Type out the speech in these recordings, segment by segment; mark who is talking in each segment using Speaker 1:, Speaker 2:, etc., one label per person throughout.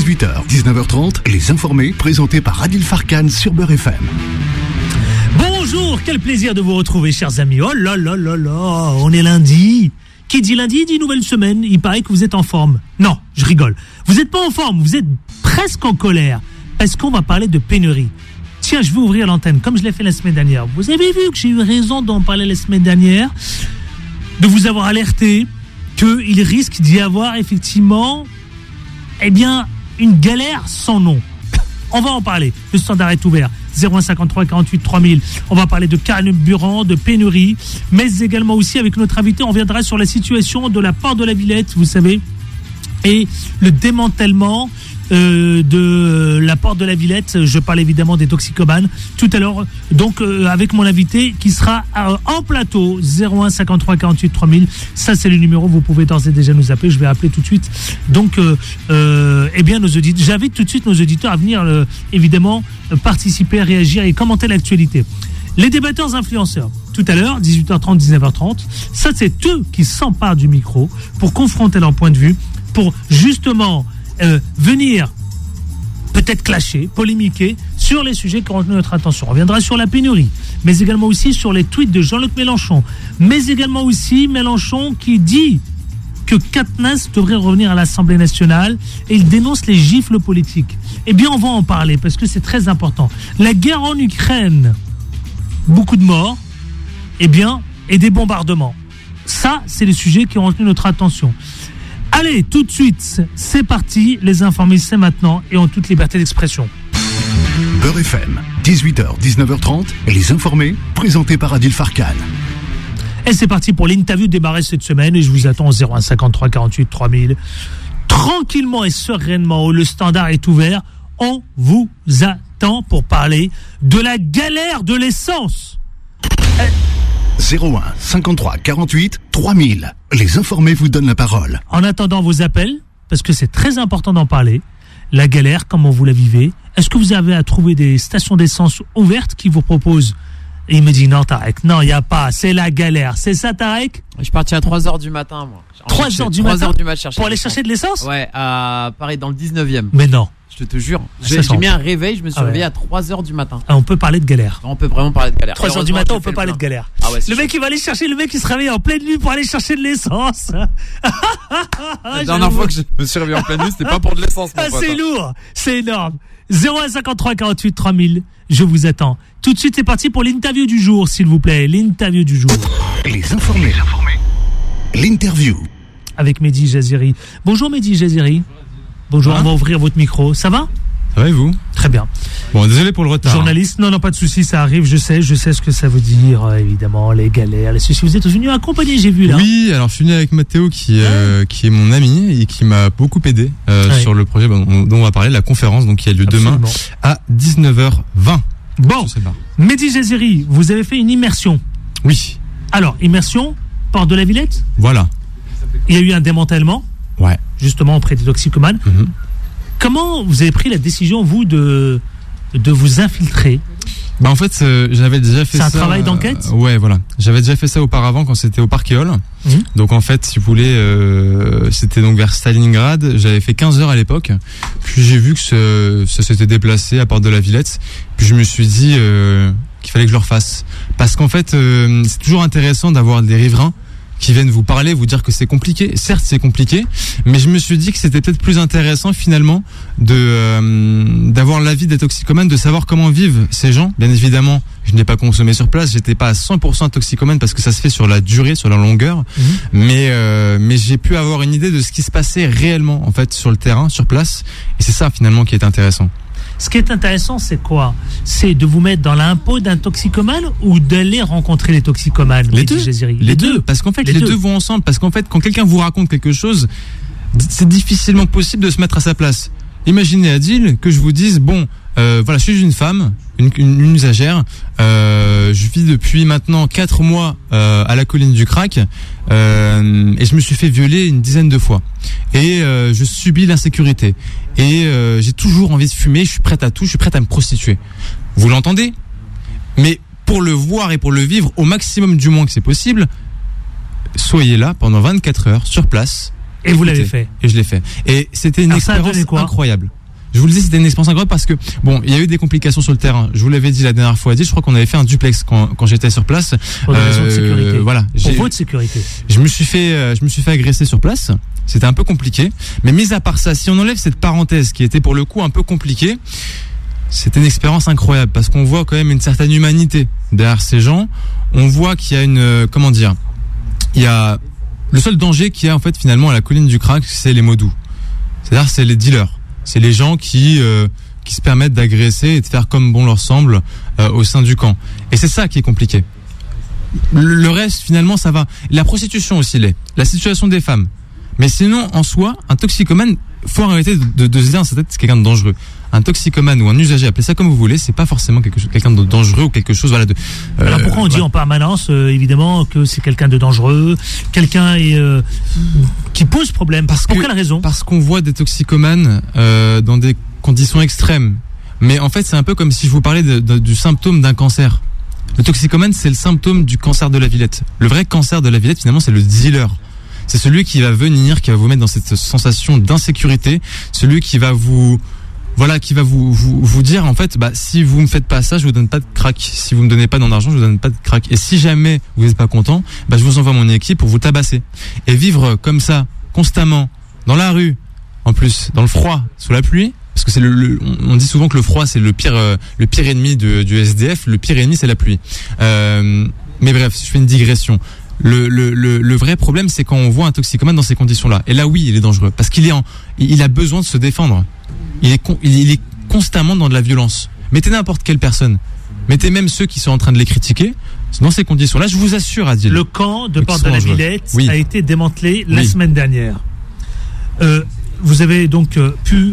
Speaker 1: 18h, 19h30, Les Informés, présentés par Adil Farkan sur Beurre FM.
Speaker 2: Bonjour, quel plaisir de vous retrouver, chers amis. Oh là là là là, on est lundi. Qui dit lundi dit nouvelle semaine. Il paraît que vous êtes en forme. Non, je rigole. Vous n'êtes pas en forme, vous êtes presque en colère. Parce qu'on va parler de pénurie. Tiens, je vais ouvrir l'antenne, comme je l'ai fait la semaine dernière. Vous avez vu que j'ai eu raison d'en parler la semaine dernière, de vous avoir alerté qu'il risque d'y avoir effectivement, une galère sans nom. On va en parler. Le standard est ouvert. 0153 48 3000. On va parler de carburant, de pénurie, mais également aussi avec notre invité, on viendra sur la situation de la porte de la Villette, vous savez, et le démantèlement de la porte de la Villette. Je parle évidemment des toxicomanes tout à l'heure, donc avec mon invité qui sera en plateau. 01 53 48 3000, ça c'est le numéro, vous pouvez d'ores et déjà nous appeler. Je vais appeler tout de suite donc nos auditeurs, j'invite tout de suite nos auditeurs à venir évidemment participer, réagir et commenter l'actualité. Les débatteurs influenceurs, tout à l'heure, 18h30, 19h30, ça c'est eux qui s'emparent du micro pour confronter leur point de vue, pour justement venir peut-être clasher, polémiquer sur les sujets qui ont retenu notre attention. On reviendra sur la pénurie, mais également aussi sur les tweets de Jean-Luc Mélenchon, mais également aussi Mélenchon qui dit que Katnas devrait revenir à l'Assemblée nationale et il dénonce les gifles politiques. Eh bien, on va en parler parce que c'est très important. La guerre en Ukraine, beaucoup de morts, et des bombardements. Ça, c'est les sujets qui ont retenu notre attention. Allez, tout de suite, c'est parti. Les informés, c'est maintenant et en toute liberté d'expression.
Speaker 1: Beurre FM, 18h, 19h30, Les Informés, présentés par Adil Farkan.
Speaker 2: Et c'est parti pour l'interview démarrée cette semaine et je vous attends au 01 53 48 3000. Tranquillement et sereinement, le standard est ouvert. On vous attend pour parler de la galère de l'essence.
Speaker 1: 01 53 48 3000. Les Informés vous donnent la parole.
Speaker 2: En attendant vos appels, parce que c'est très important d'en parler, la galère, comment vous la vivez? Est-ce que vous avez à trouver des stations d'essence ouvertes qui vous proposent? Et il me dit non, Tarek, non, il n'y a pas, c'est la galère. C'est ça, Tarek?
Speaker 3: Je suis parti à 3h du matin, moi.
Speaker 2: 3h du matin pour aller chercher de l'essence?
Speaker 3: Ouais, à Paris, dans le 19e.
Speaker 2: Mais non.
Speaker 3: Je te jure. J'ai mis un réveil, je me suis réveillé à 3h du matin.
Speaker 2: Ah, on peut parler de galère.
Speaker 3: On peut vraiment parler de galère.
Speaker 2: 3h du matin, on peut parler de galère.
Speaker 3: Ah ouais,
Speaker 2: le mec, il va aller chercher, le mec, il se réveille en pleine nuit pour aller chercher de l'essence.
Speaker 3: La dernière fois que je me suis réveillé en pleine nuit, c'était pas pour de l'essence, mon pote.
Speaker 2: C'est lourd, c'est énorme. 0153 48 3000, je vous attends. Tout de suite, c'est parti pour l'interview du jour, s'il vous plaît. L'interview du jour.
Speaker 1: Les Informés. L'interview.
Speaker 2: Avec Mehdi Jaziri. Bonjour Mehdi Jaziri. Bonjour, on va ouvrir votre micro. Ça va?
Speaker 4: Ça va et vous?
Speaker 2: Très bien.
Speaker 4: Bon, désolé pour le retard.
Speaker 2: Journaliste, non, pas de souci, ça arrive, je sais ce que ça veut dire, évidemment, les galères, les soucis. Vous êtes venu accompagner, j'ai vu là.
Speaker 4: Oui, alors je suis venu avec Mathéo qui est mon ami et qui m'a beaucoup aidé sur le projet dont on va parler, la conférence donc qui a lieu demain à 19h20.
Speaker 2: Bon, Mehdi Jaziri, vous avez fait une immersion.
Speaker 4: Oui.
Speaker 2: Alors, immersion, porte de la Villette.
Speaker 4: Voilà.
Speaker 2: Il y a eu un démantèlement.
Speaker 4: Ouais.
Speaker 2: Justement auprès des toxicomanes. Mm-hmm. Comment vous avez pris la décision, vous, de vous infiltrer?
Speaker 4: En fait, j'avais déjà fait ça.
Speaker 2: C'est un travail d'enquête?
Speaker 4: Ouais, voilà. J'avais déjà fait ça auparavant quand c'était au Parc Éole. Mmh. Donc en fait, si vous voulez, c'était donc vers Stalingrad. J'avais fait 15 heures à l'époque. Puis j'ai vu que ça s'était déplacé à Porte de la Villette. Puis je me suis dit qu'il fallait que je le refasse. Parce qu'en fait, c'est toujours intéressant d'avoir des riverains qui viennent vous parler, vous dire que c'est compliqué. Certes, c'est compliqué, mais je me suis dit que c'était peut-être plus intéressant finalement d'avoir l'avis des toxicomanes, de savoir comment vivent ces gens. Bien évidemment, je n'ai pas consommé sur place, j'étais pas à 100% toxicomane parce que ça se fait sur la durée, sur la longueur. Mais j'ai pu avoir une idée de ce qui se passait réellement en fait sur le terrain, sur place. Et c'est ça finalement qui est intéressant.
Speaker 2: Ce qui est intéressant, c'est quoi? C'est de vous mettre dans l'impôt d'un toxicomane ou d'aller rencontrer les toxicomanes?
Speaker 4: Les deux. Parce qu'en fait, les deux vont ensemble. Parce qu'en fait, quand quelqu'un vous raconte quelque chose, c'est difficilement possible de se mettre à sa place. Imaginez, Adil, que je vous dise, voilà, je suis une femme, une usagère, je vis depuis maintenant 4 mois à la colline du Crac, et je me suis fait violer une dizaine de fois. Et je subis l'insécurité. Et j'ai toujours envie de fumer, je suis prête à tout, je suis prête à me prostituer. Vous l'entendez? Mais pour le voir et pour le vivre au maximum du moins que c'est possible, soyez là pendant 24 heures sur place.
Speaker 2: Et vous l'avez fait.
Speaker 4: Et je l'ai fait. Et c'était une expérience incroyable. Je vous le dis, c'était une expérience incroyable parce que bon, il y a eu des complications sur le terrain. Je vous l'avais dit la dernière fois. Je crois qu'on avait fait un duplex quand j'étais sur place.
Speaker 2: Pour des raisons de sécurité.
Speaker 4: Voilà.
Speaker 2: Pour votre sécurité.
Speaker 4: Je me suis fait agresser sur place. C'était un peu compliqué. Mais mis à part ça, si on enlève cette parenthèse qui était pour le coup un peu compliquée, c'était une expérience incroyable parce qu'on voit quand même une certaine humanité derrière ces gens. On voit qu'il y a il y a le seul danger qu'il y a en fait finalement à la colline du crack, c'est les mots-doux. C'est-à-dire c'est les dealers. C'est les gens qui se permettent d'agresser et de faire comme bon leur semble au sein du camp. Et c'est ça qui est compliqué. Le reste, finalement, ça va. La prostitution aussi l'est. La situation des femmes. Mais sinon, en soi, un toxicomane, faut arrêter de se dire dans sa tête c'est quelqu'un de dangereux. Un toxicomane ou un usager, appelez ça comme vous voulez, c'est pas forcément quelqu'un de dangereux ou quelque chose. Voilà.
Speaker 2: Alors pourquoi on dit en permanence, évidemment, que c'est quelqu'un de dangereux, quelqu'un qui pose problème? Pour quelle raison?
Speaker 4: Parce qu'on voit des toxicomanes dans des conditions extrêmes. Mais en fait, c'est un peu comme si je vous parlais du symptôme d'un cancer. Le toxicomane, c'est le symptôme du cancer de la Villette. Le vrai cancer de la Villette, finalement, c'est le dealer. C'est celui qui va venir, qui va vous mettre dans cette sensation d'insécurité, celui qui va vous dire en fait, si vous me faites pas ça, je vous donne pas de crack. Si vous me donnez pas d'argent, je vous donne pas de crack. Et si jamais vous n'êtes pas content, je vous envoie mon équipe pour vous tabasser. Et vivre comme ça, constamment, dans la rue, en plus, dans le froid, sous la pluie, parce que c'est on dit souvent que le froid c'est le pire ennemi du SDF. Le pire ennemi c'est la pluie. Mais bref, je fais une digression. Le vrai problème, c'est quand on voit un toxicomane dans ces conditions-là. Et là, oui, il est dangereux parce qu'il a besoin de se défendre. Il est constamment dans de la violence. Mettez n'importe quelle personne. Mettez même ceux qui sont en train de les critiquer. Dans ces conditions-là, je vous assure, Adil.
Speaker 2: Le camp de Porte de la Villette a été démantelé la semaine dernière. Vous avez donc pu,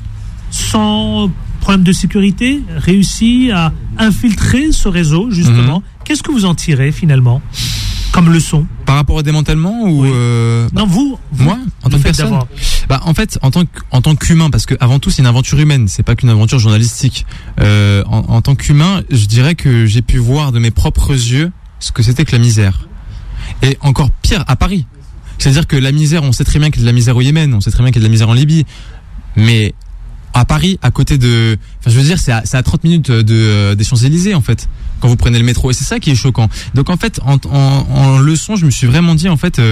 Speaker 2: sans problème de sécurité, réussi à infiltrer ce réseau, justement. Qu'est-ce que vous en tirez, finalement, comme leçon? Par rapport au démantèlement ou Non,
Speaker 4: moi, en tant que personne. En fait, en tant qu'humain, parce que avant tout, c'est une aventure humaine, c'est pas qu'une aventure journalistique. En tant qu'humain, je dirais que j'ai pu voir de mes propres yeux ce que c'était que la misère. Et encore pire, à Paris. C'est-à-dire que la misère, on sait très bien qu'il y a de la misère au Yémen, on sait très bien qu'il y a de la misère en Libye, mais à Paris, à côté de, c'est à 30 minutes des Champs-Élysées, en fait, quand vous prenez le métro. Et c'est ça qui est choquant. Donc, en fait, en leçon, je me suis vraiment dit, en fait,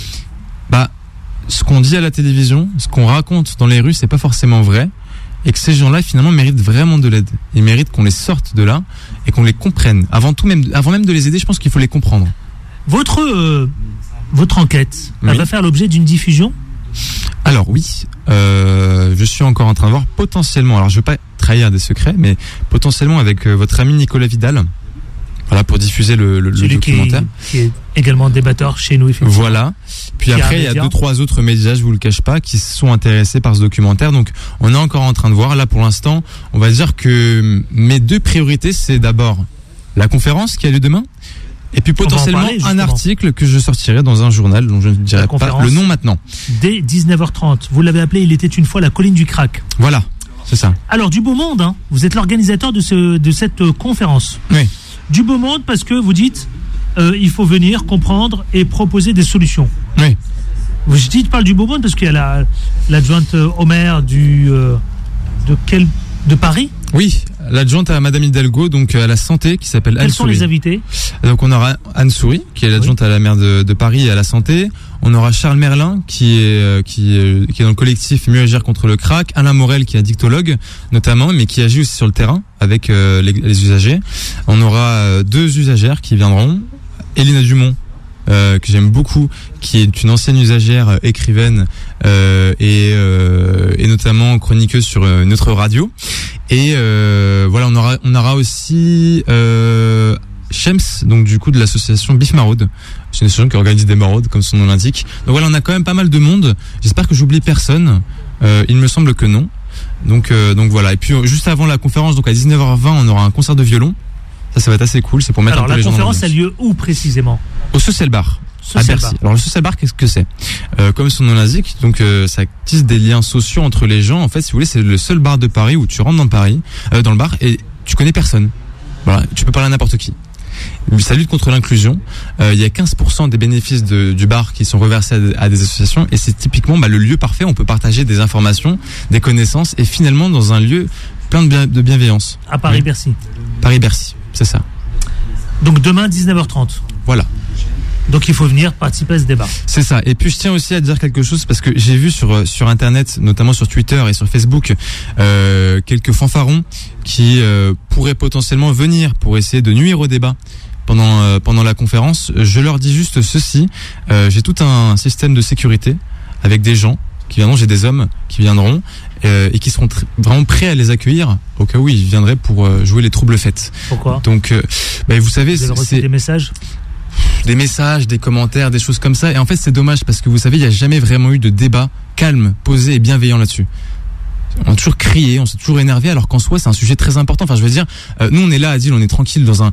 Speaker 4: ce qu'on dit à la télévision, ce qu'on raconte dans les rues, c'est pas forcément vrai. Et que ces gens-là, finalement, méritent vraiment de l'aide. Ils méritent qu'on les sorte de là et qu'on les comprenne. Avant même de les aider, je pense qu'il faut les comprendre.
Speaker 2: Votre enquête, elle va faire l'objet d'une diffusion?
Speaker 4: Alors oui, je suis encore en train de voir potentiellement, alors je veux pas trahir des secrets, mais potentiellement avec votre ami Nicolas Vidal, voilà, pour diffuser le documentaire.
Speaker 2: Qui est également débatteur chez nous, effectivement.
Speaker 4: Voilà. Puis après, il y a 2-3 autres médias, je vous le cache pas, qui sont intéressés par ce documentaire. Donc, on est encore en train de voir. Là, pour l'instant, on va dire que mes 2 priorités, c'est d'abord la conférence qui a lieu demain. Et puis potentiellement un article que je sortirai dans un journal dont je ne dirai pas le nom maintenant.
Speaker 2: Dès 19h30. Vous l'avez appelé, il était une fois la colline du crack.
Speaker 4: Voilà, c'est ça.
Speaker 2: Alors du beau monde, hein. Vous êtes l'organisateur de cette conférence.
Speaker 4: Oui.
Speaker 2: Du beau monde parce que vous dites il faut venir comprendre et proposer des solutions.
Speaker 4: Oui.
Speaker 2: Je parle du beau monde parce qu'il y a l'adjointe au maire de Paris.
Speaker 4: Oui, l'adjointe à Madame Hidalgo, donc à la santé, qui s'appelle Anne Souris.
Speaker 2: Quels sont les invités?
Speaker 4: Donc on aura Anne Souris, qui est l'adjointe à la maire de Paris et à la santé. On aura Charles Merlin, qui est dans le collectif Mieux agir contre le crack. Alain Morel, qui est addictologue, notamment, mais qui agit aussi sur le terrain avec les usagers. On aura 2 usagères qui viendront. Elina Dumont, que j'aime beaucoup, qui est une ancienne usagère, écrivaine et notamment chroniqueuse sur une autre radio. Et voilà, on aura aussi Shems, donc du coup de l'association Bif Maraude. C'est une association qui organise des maraudes, comme son nom l'indique. Donc voilà, on a quand même pas mal de monde. J'espère que j'oublie personne. Il me semble que non. Donc voilà. Et puis juste avant la conférence, donc à 19h20, on aura un concert de violon. Ça va être assez cool. C'est pour mettre un peu les gens dans l'ambiance.
Speaker 2: Alors la conférence a lieu où précisément?
Speaker 4: Au Social Bar. À Bercy. Alors le Social Bar, qu'est-ce que c'est? Comme son nom l'indique, donc ça tisse des liens sociaux entre les gens. En fait, si vous voulez, c'est le seul bar de Paris où tu rentres dans le bar et tu connais personne. Voilà, tu peux parler à n'importe qui. Ça lutte contre l'inclusion. Il y a 15% des bénéfices du bar qui sont reversés à des associations, et c'est typiquement le lieu parfait. On peut partager des informations, des connaissances, et finalement dans un lieu plein de bienveillance.
Speaker 2: À Paris-Bercy.
Speaker 4: Paris-Bercy, c'est ça.
Speaker 2: Donc demain 19h30.
Speaker 4: Voilà.
Speaker 2: Donc il faut venir participer à ce débat.
Speaker 4: C'est ça. Et puis je tiens aussi à dire quelque chose, parce que j'ai vu sur internet, notamment sur Twitter et sur Facebook, quelques fanfarons qui pourraient potentiellement venir pour essayer de nuire au débat pendant la conférence. Je leur dis juste ceci: j'ai tout un système de sécurité avec des gens qui viendront, j'ai des hommes qui viendront et qui seront vraiment prêts à les accueillir au cas où ils viendraient pour jouer les troubles fêtes.
Speaker 2: Pourquoi ?
Speaker 4: Donc vous savez,
Speaker 2: vous avez reçu des messages ?
Speaker 4: Des messages, des commentaires, des choses comme ça. Et en fait, c'est dommage parce que vous savez, il n'y a jamais vraiment eu de débat calme, posé et bienveillant là-dessus. On a toujours crié, on s'est toujours énervé, alors qu'en soi, c'est un sujet très important. Enfin, je veux dire, nous, on est là, Adil, on est tranquille dans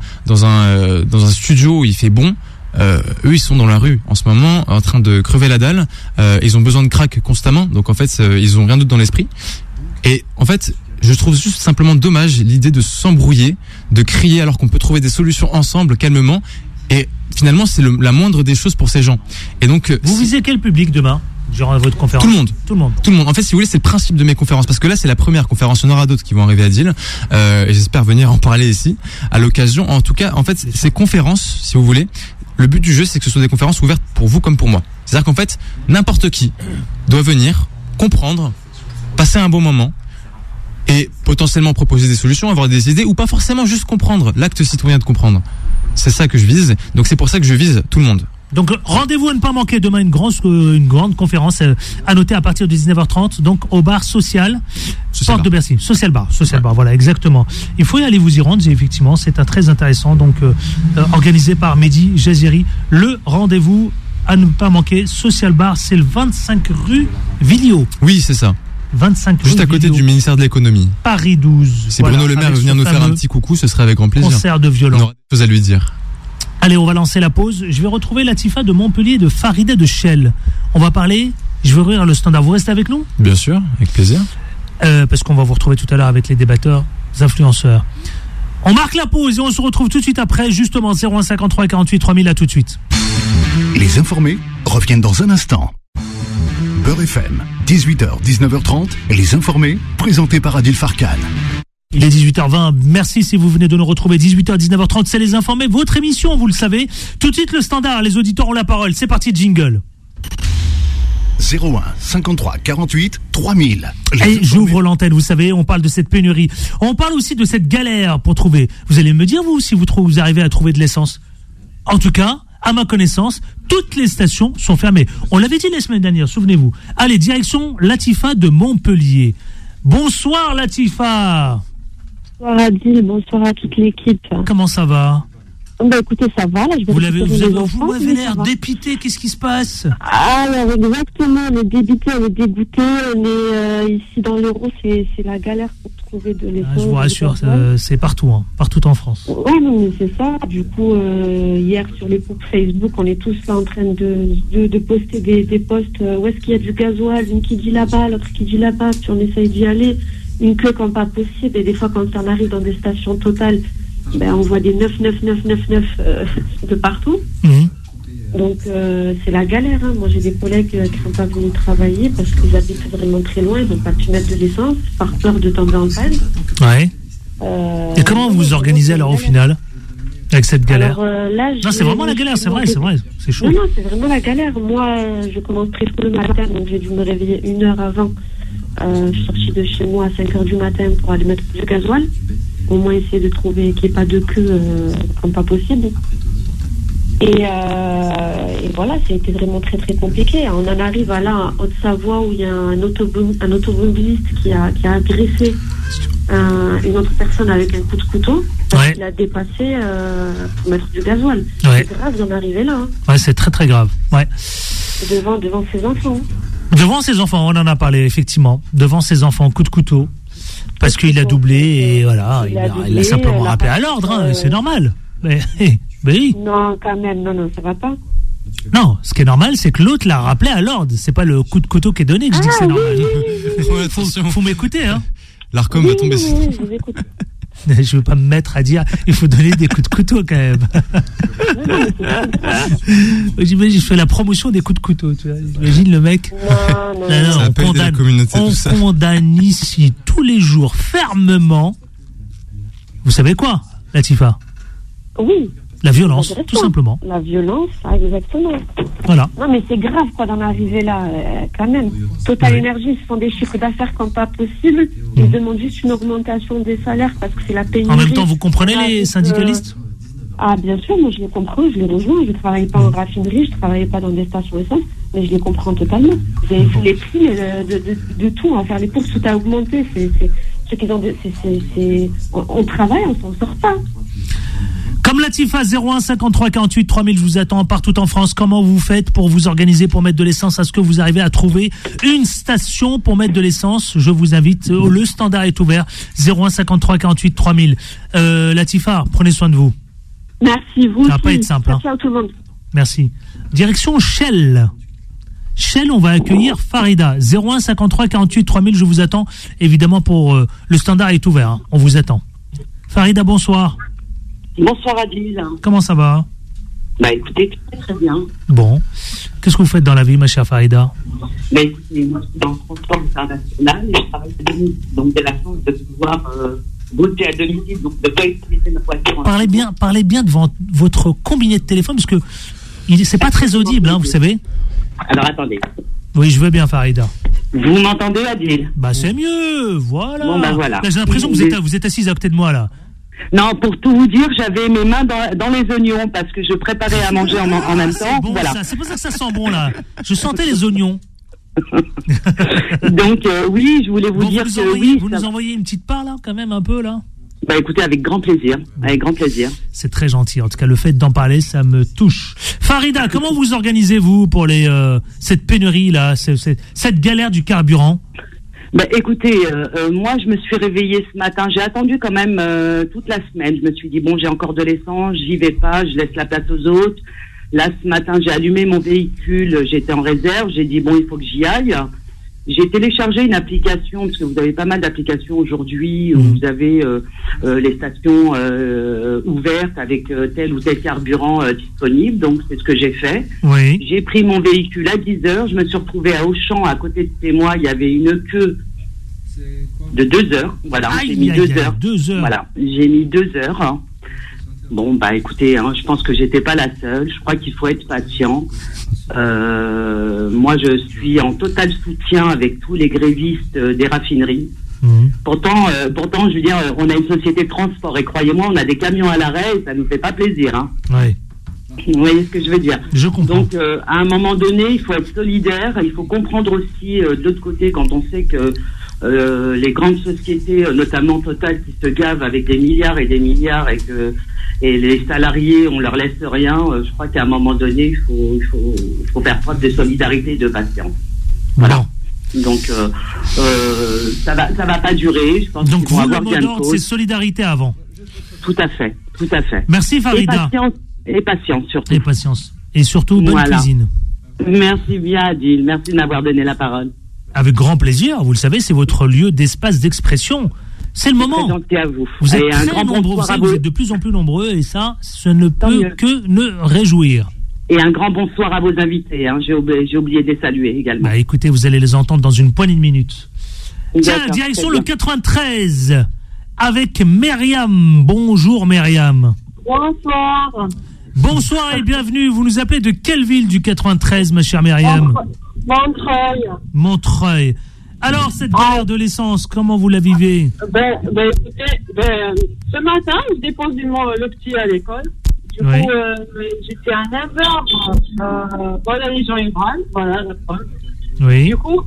Speaker 4: un studio où il fait bon. Eux, ils sont dans la rue en ce moment, en train de crever la dalle. Ils ont besoin de crack constamment. Donc, en fait, ils ont rien d'autre dans l'esprit. Et en fait, je trouve juste simplement dommage l'idée de s'embrouiller, de crier alors qu'on peut trouver des solutions ensemble, calmement. Et finalement, c'est la moindre des choses pour ces gens. Et donc,
Speaker 2: vous visez quel public demain, durant votre conférence ?
Speaker 4: Tout le monde. En fait, si vous voulez, c'est le principe de mes conférences. Parce que là, c'est la première conférence. Il y en aura d'autres qui vont arriver à Adil. Et j'espère venir en parler ici, à l'occasion. En tout cas, en fait, ces conférences, si vous voulez, le but du jeu, c'est que ce soit des conférences ouvertes pour vous comme pour moi. C'est-à-dire qu'en fait, n'importe qui doit venir, comprendre, passer un bon moment, et potentiellement proposer des solutions, avoir des idées, ou pas forcément juste comprendre, l'acte citoyen de comprendre. C'est ça que je vise, donc c'est pour ça que je vise tout le monde.
Speaker 2: Donc rendez-vous à ne pas manquer demain, une grande conférence à noter à partir de 19h30, donc au bar Social Porte de Bercy. Social Bar, voilà, exactement. Il faut y aller vous y rendre, effectivement, c'est un très intéressant, donc organisé par Mehdi Jaziri. Le rendez-vous à ne pas manquer, Social Bar, c'est le 25 rue Villiot.
Speaker 4: Oui, c'est ça.
Speaker 2: 25
Speaker 4: juste à côté du ministère de l'économie.
Speaker 2: Paris 12.
Speaker 4: Si Bruno Le Maire veut venir nous faire un petit coucou, ce serait avec grand plaisir.
Speaker 2: Concert de violon.
Speaker 4: On aura des choses à lui dire.
Speaker 2: Allez, on va lancer la pause. Je vais retrouver Latifa de Montpellier, de Farida de Chelles. On va parler, je vais ouvrir le standard. Vous restez avec nous ?
Speaker 4: Bien sûr, avec plaisir.
Speaker 2: Parce qu'on va vous retrouver tout à l'heure avec les débatteurs, les influenceurs. On marque la pause et on se retrouve tout de suite après, justement, 0153 48 3000, à tout de suite.
Speaker 1: Les informés reviennent dans un instant. Beurre FM, 18h, 19h30, les informés, présentés par Adil Farkan.
Speaker 2: Il est 18h20, merci si vous venez de nous retrouver, 18h, 19h30, c'est les informés, votre émission, vous le savez. Tout de suite le standard, les auditeurs ont la parole, c'est parti, jingle.
Speaker 1: 01 53 48 3000.
Speaker 2: Et j'ouvre l'antenne, vous savez, on parle de cette pénurie. On parle aussi de cette galère pour trouver. Vous allez me dire, vous, si vous arrivez à trouver de l'essence. En tout cas, à ma connaissance, toutes les stations sont fermées. On l'avait dit la semaine dernière, souvenez-vous. Allez, direction Latifa de Montpellier. Bonsoir Latifa.
Speaker 5: Bonsoir Adil, bonsoir à toute l'équipe.
Speaker 2: Comment ça va ?
Speaker 5: Écoutez, ça va. Là,
Speaker 2: vous avez l'air dépité, qu'est-ce qui se passe ?
Speaker 5: Alors exactement, on est débité, on est dégoûté. On est ici dans l'Euro, c'est la galère pour trouver de l'essence.
Speaker 2: Je vous rassure, c'est partout, partout en France.
Speaker 5: Oui, non, mais c'est ça. Du coup, hier sur les groupes Facebook, on est tous là en train de poster des posts. Où est-ce qu'il y a du gasoil ? Une qui dit là-bas, l'autre qui dit là-bas. Puis on essaye d'y aller. Une queue quand pas possible. Et des fois, quand on arrive dans des stations Total, on voit des 999 de partout. Mmh. Donc c'est la galère. Moi j'ai des collègues qui ne sont pas venus travailler parce qu'ils habitent vraiment très loin, ils n'ont pas pu mettre de l'essence par peur de tomber en panne.
Speaker 2: Ouais. Et comment vous vous organisez alors au final avec cette galère? Non, c'est vraiment la galère, c'est vrai, c'est chaud.
Speaker 5: Non, c'est vraiment la galère. Moi, je commence très tôt le matin, donc j'ai dû me réveiller 1 heure avant. Je suis sortie de chez moi à 5h du matin pour aller mettre du gasoil. Au moins essayer de trouver qu'il n'y ait pas de queue comme pas possible. Et voilà, ça a été vraiment très très compliqué. On en arrive à là, en Haute-Savoie, où il y a un automobiliste qui a agressé une autre personne avec un coup de couteau.
Speaker 2: Ouais.
Speaker 5: Il a dépassé pour mettre du gasoil.
Speaker 2: Ouais.
Speaker 5: C'est grave d'en arriver là.
Speaker 2: Ouais, c'est très très grave. Ouais.
Speaker 5: Devant ses enfants.
Speaker 2: Devant ses enfants, on en a parlé effectivement. Devant ses enfants, coup de couteau. Parce qu'il a doublé et voilà, il a simplement rappelé à l'ordre, c'est normal. Mais oui.
Speaker 5: Non, quand même, non, ça va pas.
Speaker 2: Non, ce qui est normal, c'est que l'autre l'a rappelé à l'ordre. C'est pas le coup de couteau qui est donné que je dis que c'est normal.
Speaker 4: Attention.
Speaker 2: Faut m'écouter, hein.
Speaker 4: L'Arcom va tomber sur.
Speaker 5: Oui, je vous écoute.
Speaker 2: Je veux pas me mettre à dire, il faut donner des coups de couteau quand même. J'imagine, je fais la promotion des coups de couteau, tu vois. J'imagine le mec. Non, on condamne ici tous les jours fermement. Vous savez quoi, Latifa?
Speaker 5: Oui.
Speaker 2: La violence, tout simplement.
Speaker 5: La violence, exactement.
Speaker 2: Voilà.
Speaker 5: Non, mais c'est grave quoi d'en arriver là, quand même. Total Énergie, ce sont des chiffres d'affaires comme pas possible. Ils demandent juste une augmentation des salaires parce que c'est la pénurie.
Speaker 2: En même temps, vous comprenez les syndicalistes?
Speaker 5: Ah, bien sûr, moi je les comprends, je les rejoins. Je ne travaille pas en raffinerie, je ne travaille pas dans des stations essence, mais je les comprends totalement. Vous avez vu les prix de tout, faire les courses, tout a augmenté. On travaille, on s'en sort pas.
Speaker 2: Comme Latifa, 01 53 48 3000, je vous attends partout en France. Comment vous faites pour vous organiser pour mettre de l'essence? Est-ce que vous arrivez à trouver une station pour mettre de l'essence? Je vous invite, le standard est ouvert, 01 53 48 3000. Latifa, prenez soin de vous.
Speaker 5: Merci, vous.
Speaker 2: Ça va pas être simple.
Speaker 5: Merci à tout le monde.
Speaker 2: Merci. Direction Shell. Shell, on va accueillir Farida. 01 53 48 3000, je vous attends. Évidemment, pour le standard est ouvert. Hein. On vous attend. Farida, bonsoir.
Speaker 6: Bonsoir Adil.
Speaker 2: Comment ça va?
Speaker 6: Bah écoutez, très bien.
Speaker 2: Bon. Qu'est-ce que vous faites dans la vie, ma chère Farida?
Speaker 6: Bah écoutez, moi je suis dans le transport international et je travaille à domicile. Donc j'ai la chance de pouvoir voter à domicile, donc de ne pas utiliser ma voiture.
Speaker 2: Parlez bien devant votre combiné de téléphone, parce que c'est pas très audible, hein, vous savez.
Speaker 6: Alors attendez.
Speaker 2: Oui, je veux bien, Farida.
Speaker 6: Vous m'entendez, Adil?
Speaker 2: Bah c'est mieux, voilà.
Speaker 6: Bon bah voilà.
Speaker 2: Là, j'ai l'impression que vous êtes assise à côté de moi, là.
Speaker 6: Non, pour tout vous dire, j'avais mes mains dans les oignons parce que je préparais à manger en même temps.
Speaker 2: Bon, voilà. C'est pour ça que ça sent bon là. Je sentais les oignons.
Speaker 6: Donc oui, je voulais vous dire que oui.
Speaker 2: Vous nous envoyez une petite part là, quand même un peu là.
Speaker 6: Bah écoutez, avec grand plaisir,
Speaker 2: C'est très gentil. En tout cas, le fait d'en parler, ça me touche. Farida, comment vous organisez-vous pour cette pénurie là, cette galère du carburant?
Speaker 6: Bah écoutez, moi je me suis réveillée ce matin, j'ai attendu quand même toute la semaine, je me suis dit bon j'ai encore de l'essence, j'y vais pas, je laisse la place aux autres. Là ce matin j'ai allumé mon véhicule, j'étais en réserve, j'ai dit bon il faut que j'y aille. J'ai téléchargé une application, parce que vous avez pas mal d'applications aujourd'hui où vous avez les stations ouvertes avec tel ou tel carburant disponible, donc c'est ce que j'ai fait.
Speaker 2: Oui.
Speaker 6: J'ai pris mon véhicule à 10h, je me suis retrouvée à Auchan, à côté de chez moi, il y avait une queue de 2 heures. Voilà, j'ai mis 2 heures.
Speaker 2: 2 heures.
Speaker 6: Voilà, j'ai mis 2 heures. Hein. Bon, bah écoutez, hein, je pense que j'étais pas la seule. Je crois qu'il faut être patient. Moi, je suis en total soutien avec tous les grévistes des raffineries. Pourtant, je veux dire, on a une société de transport et croyez-moi, on a des camions à l'arrêt et ça nous fait pas plaisir. Hein.
Speaker 2: Ouais.
Speaker 6: Vous voyez ce que je veux dire?
Speaker 2: Je comprends.
Speaker 6: Donc, à un moment donné, il faut être solidaire. Il faut comprendre aussi, de l'autre côté, quand on sait que les grandes sociétés, notamment Total, qui se gavent avec des milliards et des milliards et les salariés, on leur laisse rien. Je crois qu'à un moment donné, il faut faire preuve de solidarité et de patience. Voilà.
Speaker 2: Bon.
Speaker 6: Donc, ça va pas durer. Je pense
Speaker 2: donc,
Speaker 6: qu'ils vont
Speaker 2: vous,
Speaker 6: avoir
Speaker 2: le mot d'ordre, c'est solidarité avant.
Speaker 6: Tout à fait.
Speaker 2: Merci, Farida.
Speaker 6: Et patience, surtout.
Speaker 2: Et patience. Et surtout, bonne cuisine.
Speaker 6: Merci bien, Adil. Merci de m'avoir donné la parole.
Speaker 2: Avec grand plaisir. Vous le savez, c'est votre lieu d'espace d'expression. C'est le moment.
Speaker 6: Gentil à vous.
Speaker 2: Vous êtes très nombreux. Vous êtes de plus en plus nombreux et ça ne peut que me réjouir.
Speaker 6: Et un grand bonsoir à vos invités. Hein. J'ai oublié de les saluer également.
Speaker 2: Bah, écoutez, vous allez les entendre dans une poignée de minutes. Tiens, direction le 93 avec Myriam. Bonjour Myriam.
Speaker 7: Bonsoir.
Speaker 2: Bonsoir et bienvenue. Vous nous appelez de quelle ville du 93, ma chère Myriam? Montreuil. Alors, cette galère de l'essence, comment vous la vivez?
Speaker 7: Écoutez, ce matin, je dépose le petit à l'école. Du coup, j'étais à 9h dans la Légion Hébrale. Voilà, la preuve.
Speaker 2: Oui.
Speaker 7: Du coup,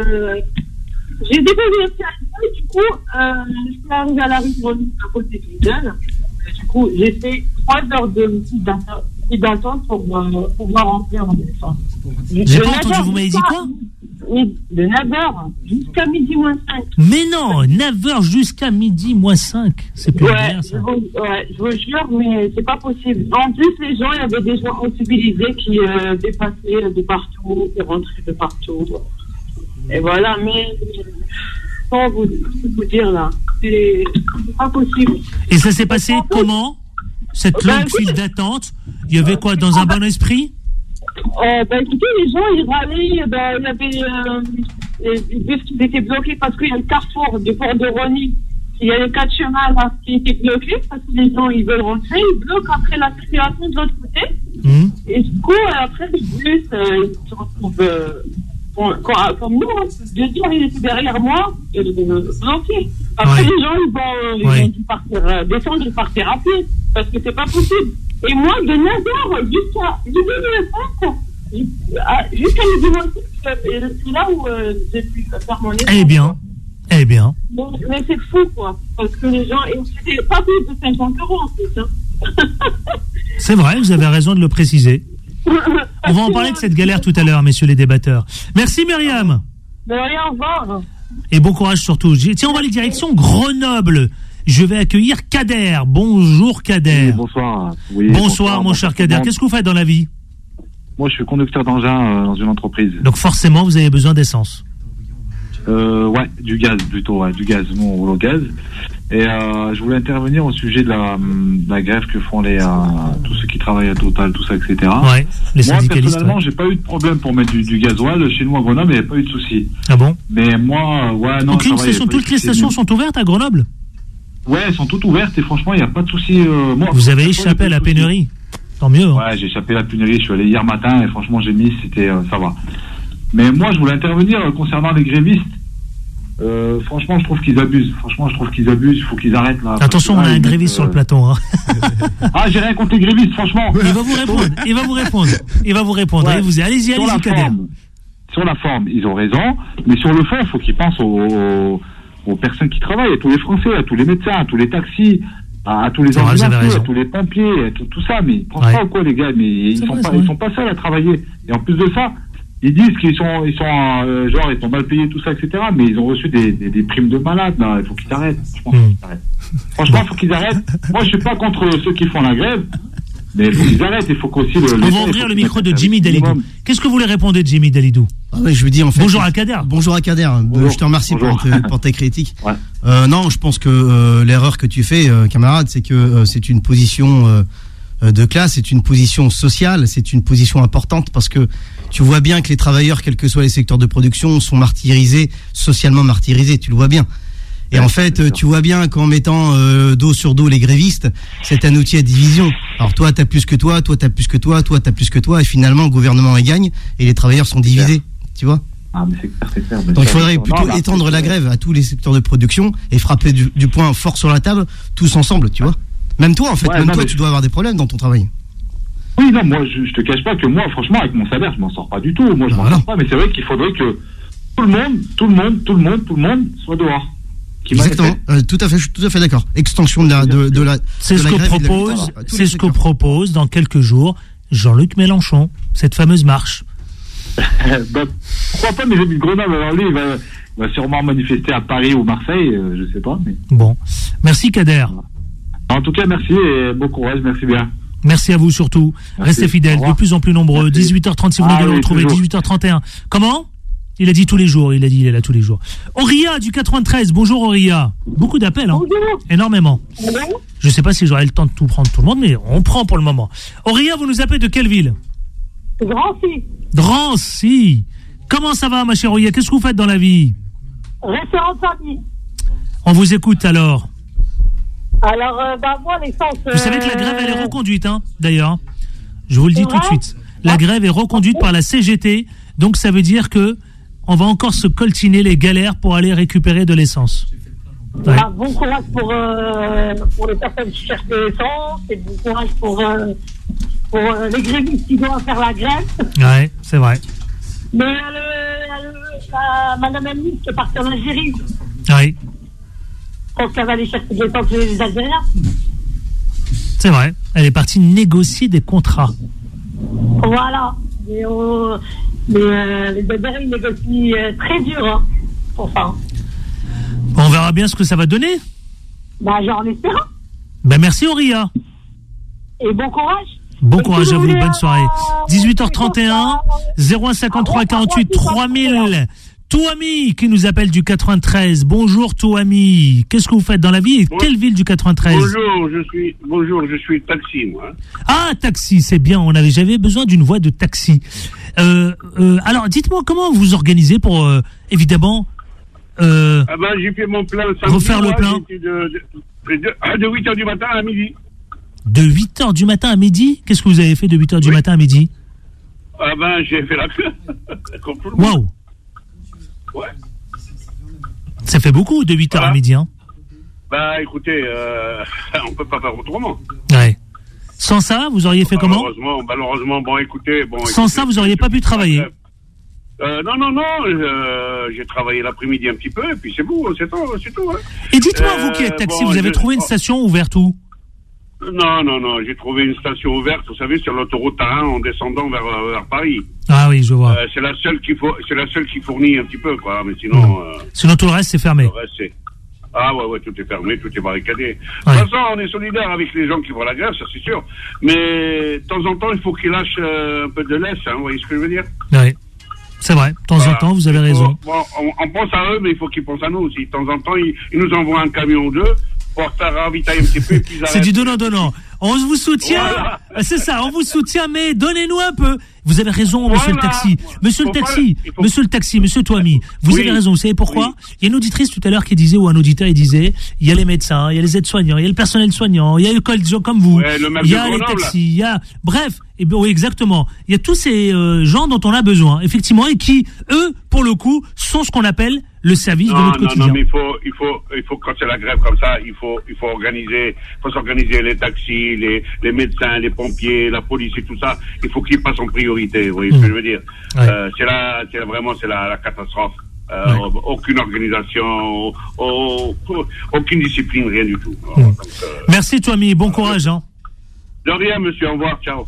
Speaker 7: j'ai déposé le petit à l'école. Du coup, je suis arrivée à la rue à côté de Lidl. Du coup, j'ai fait 3 heures de d'attente pour pouvoir rentrer en décembre.
Speaker 2: J'ai pas entendu, vous m'avez dit quoi?
Speaker 7: De 9h jusqu'à midi moins 5.
Speaker 2: Mais non, 9h jusqu'à midi moins 5. C'est plus bien, ça.
Speaker 7: Je vous jure, mais c'est pas possible. En plus, les gens, il y avait des gens sensibilisés qui dépassaient de partout, qui rentraient de partout. Et voilà, mais comment vous dire là? c'est pas possible.
Speaker 2: Et ça s'est passé comment, cette longue file d'attente? Il y avait quoi, dans un bon esprit?
Speaker 7: Écoutez, les gens, ils râlaient, il y avait des bus qui étaient bloqués parce qu'il y a le carrefour du port de Rony. Il y a les 4 chemins là qui étaient bloqués parce que les gens, ils veulent rentrer, ils bloquent après la circulation de l'autre côté. Et du coup, après, les bus, ils se retrouvent, comme nous, 2 heures, ils étaient derrière moi, bloqués. Après, les gens, ils vont partir, descendre et partir à pied parce que c'est pas possible. Et moi, de 9h jusqu'à midi 5, c'est là où j'ai pu faire mon effort.
Speaker 2: Eh bien.
Speaker 7: Mais c'est fou, quoi. Parce que les gens, c'était pas plus de 50 € en plus. Hein.
Speaker 2: C'est vrai, vous avez raison de le préciser. On va en parler de cette galère tout à l'heure, messieurs les débatteurs. Merci, Myriam.
Speaker 7: De rien, au revoir.
Speaker 2: Et bon courage surtout. Tiens, on va aller direction Grenoble. Je vais accueillir Kader. Bonjour, Kader.
Speaker 8: Oui, bonsoir. Oui,
Speaker 2: bonsoir, mon cher Kader. Qu'est-ce que vous faites dans la vie?
Speaker 8: Moi, je suis conducteur d'engin dans une entreprise.
Speaker 2: Donc forcément, vous avez besoin d'essence.
Speaker 8: Ouais, du gaz plutôt, du gaz, nous on roule au gaz. Et je voulais intervenir au sujet de la grève que font tous ceux qui travaillent à Total, tout ça, etc.
Speaker 2: Ouais, les syndicalistes.
Speaker 8: Moi, personnellement, j'ai pas eu de problème pour mettre du gasoil. Chez nous à Grenoble, il n'y avait pas eu de souci.
Speaker 2: Ah bon?
Speaker 8: Mais moi, non.
Speaker 2: Toutes les stations sont ouvertes à Grenoble?
Speaker 8: Ouais, elles sont toutes ouvertes et franchement, il n'y a pas de souci.
Speaker 2: Vous avez échappé à la pénurie. Tant mieux. Hein.
Speaker 8: Ouais, j'ai échappé à la pénurie. Je suis allé hier matin et franchement, j'ai mis, ça va. Mais moi, je voulais intervenir concernant les grévistes. Franchement, je trouve qu'ils abusent. Il faut qu'ils arrêtent là.
Speaker 2: Attention, on a un gréviste sur le plateau. Hein.
Speaker 8: Ah, j'ai rien contre les grévistes, franchement.
Speaker 2: Il va vous répondre. Ouais. Allez-y, Kader.
Speaker 8: Sur la forme, ils ont raison. Mais sur le fond, il faut qu'ils pensent aux personnes qui travaillent, à tous les Français, à tous les médecins, à tous les taxis, à tous les ambulanciers, à tous les pompiers, tout ça. Mais franchement, quoi, les gars, mais ils sont pas seuls à travailler. Et en plus de ça, ils disent qu'ils sont genre ils sont mal payés, tout ça, etc. Mais ils ont reçu des primes de malades. Là, il faut qu'ils arrêtent. Franchement, il faut qu'ils arrêtent. Moi, je suis pas contre ceux qui font la grève, mais il faut qu'ils arrêtent. Il faut qu'aussi
Speaker 2: on va ouvrir le micro de Jimmy Dalidou. Qu'est-ce que vous voulez répondre, Jimmy Dalidou?
Speaker 9: Je veux dire en fait.
Speaker 2: Bonjour à Kader.
Speaker 9: Bonjour à Kader.
Speaker 8: Bonjour.
Speaker 9: Je te remercie pour tes critiques.
Speaker 8: Ouais.
Speaker 9: Non, je pense que l'erreur que tu fais, camarade, c'est que c'est une position de classe, c'est une position sociale, c'est une position importante parce que tu vois bien que les travailleurs, quels que soient les secteurs de production, sont martyrisés, socialement martyrisés, tu le vois bien. Et en fait, tu vois bien qu'en mettant dos sur dos les grévistes, c'est un outil à division. Alors toi, t'as plus que toi t'as plus que toi t'as plus que toi, et finalement, le gouvernement gagne et les travailleurs sont divisés, tu vois.
Speaker 8: Ah, mais c'est clair.
Speaker 9: Donc il faudrait plutôt étendre la grève à tous les secteurs de production et frapper du poing fort sur la table, tous ensemble, tu vois. Même toi, en fait, tu dois avoir des problèmes dans ton travail.
Speaker 8: Oui, non, moi, je te cache pas que moi, franchement, avec mon salaire, je m'en sors pas du tout. Moi, je m'en sors pas, mais c'est vrai qu'il faudrait que tout le monde soit dehors.
Speaker 9: Exactement, tout à fait, je suis tout à fait d'accord. Extension de la
Speaker 2: c'est ce que propose dans quelques jours Jean-Luc Mélenchon, cette fameuse marche.
Speaker 8: Pourquoi pas, mais j'habite Grenoble, alors lui, il va sûrement manifester à Paris ou Marseille, je sais pas. Mais...
Speaker 2: Bon, merci Kader.
Speaker 8: En tout cas, merci et bon courage, merci bien.
Speaker 2: Merci à vous surtout.
Speaker 8: Merci.
Speaker 2: Restez fidèles, de plus en plus nombreux. Merci. 18h30 si vous voulez le retrouver, toujours. 18h31. Comment? Il a dit tous les jours, il est là tous les jours. Auria du 93, bonjour Auria. Beaucoup d'appels, hein.
Speaker 7: Bonjour.
Speaker 2: Énormément.
Speaker 7: Bonjour.
Speaker 2: Je sais pas si j'aurai le temps de tout prendre tout le monde, mais on prend pour le moment. Auria, vous nous appelez de quelle ville?
Speaker 7: Drancy.
Speaker 2: Drancy. Comment ça va, ma chère Auria? Qu'est-ce que vous faites dans la vie?
Speaker 7: Référent de famille.
Speaker 2: On vous écoute alors.
Speaker 7: Alors, moi, l'essence...
Speaker 2: Vous savez que la grève, elle est reconduite, hein, d'ailleurs. Je vous le dis tout de suite. La grève est reconduite par la CGT, donc ça veut dire que on va encore se coltiner les galères pour aller récupérer de l'essence. Ouais.
Speaker 7: Bon courage pour les personnes qui cherchent de l'essence, et bon courage pour les grévistes qui doivent faire la grève.
Speaker 2: Ouais, c'est vrai.
Speaker 7: Mais Madame Amnis qui est partie en Algérie.
Speaker 2: Oui.
Speaker 7: Je pense qu'elle va aller chercher de l'essence chez les Algériens.
Speaker 2: C'est vrai. Elle est partie négocier des contrats.
Speaker 7: Voilà. Les Algériens négocient très dur, hein, pour ça.
Speaker 2: On verra bien ce que ça va donner.
Speaker 7: J'en espère.
Speaker 2: Merci Auria.
Speaker 7: Et bon courage.
Speaker 2: Bon courage à vous, bonne soirée. 18h31, 0153 48 3000. Touami qui nous appelle du 93. Bonjour Touami. Qu'est-ce que vous faites dans la vie et quelle ville du 93?
Speaker 10: Bonjour, je suis taxi, moi.
Speaker 2: Ah, taxi, c'est bien. J'avais besoin d'une voix de taxi. Alors, dites-moi comment vous vous organisez pour, évidemment,
Speaker 10: j'ai fait mon plein samedi.
Speaker 2: Refaire le plein.
Speaker 10: De 8h du matin à midi.
Speaker 2: De 8h du matin à midi? Qu'est-ce que vous avez fait de 8h du matin à midi?
Speaker 10: J'ai fait la queue.
Speaker 2: Waouh.
Speaker 10: Ouais.
Speaker 2: Ça fait beaucoup de 8h à midi, hein?
Speaker 10: Écoutez, on peut pas faire autrement.
Speaker 2: Ouais. Sans ça, vous auriez fait comment?
Speaker 10: Malheureusement, écoutez.
Speaker 2: Sans ça, vous auriez pas pu travailler?
Speaker 10: Non, j'ai travaillé l'après-midi un petit peu, et puis c'est tout, hein.
Speaker 2: Et dites-moi, vous qui êtes taxi, vous avez trouvé une station ouverte où?
Speaker 10: Non, j'ai trouvé une station ouverte, vous savez, sur l'autoroute A1 en descendant vers Paris.
Speaker 2: Ah oui, je vois.
Speaker 10: C'est la seule qui fournit un petit peu, quoi, mais sinon...
Speaker 2: Sinon tout le reste, c'est fermé.
Speaker 10: Le reste, c'est... Ah ouais, tout est fermé, tout est barricadé. De toute façon, on est solidaire avec les gens qui vont à la grève, ça c'est sûr. Mais, de temps en temps, il faut qu'ils lâchent un peu de laisse, hein, vous voyez ce que je veux dire?
Speaker 2: Oui. C'est vrai, de temps en temps, vous avez raison.
Speaker 10: On pense à eux, mais il faut qu'ils pensent à nous aussi. De temps en temps, ils nous envoient un camion ou deux pour ravitailler un petit peu.
Speaker 2: C'est du donnant-donnant. On vous soutient, voilà. C'est ça, on vous soutient, mais donnez-nous un peu. Vous avez raison, monsieur le taxi. Monsieur Touami, vous avez raison. Vous savez pourquoi? Il y a une auditrice tout à l'heure qui disait, ou un auditeur, il disait, il y a les médecins, il y a les aides-soignants, il y a le personnel soignant, il y a les gens comme vous, il y a les taxis, il y a, bref, oui, exactement. Il y a tous ces gens dont on a besoin, effectivement, et qui, eux, pour le coup, sont ce qu'on appelle le service de notre quotidien.
Speaker 10: Non, mais il faut quand c'est la grève comme ça, il faut s'organiser les taxis, les médecins, les pompiers, la police et tout ça. Il faut qu'ils passent en priorité. Vous voyez ce que je veux dire? Ouais. C'est la catastrophe. Aucune organisation, aucune discipline, rien du tout. Donc,
Speaker 2: merci Touami, bon courage. Hein.
Speaker 10: De rien, monsieur. Au revoir. Ciao.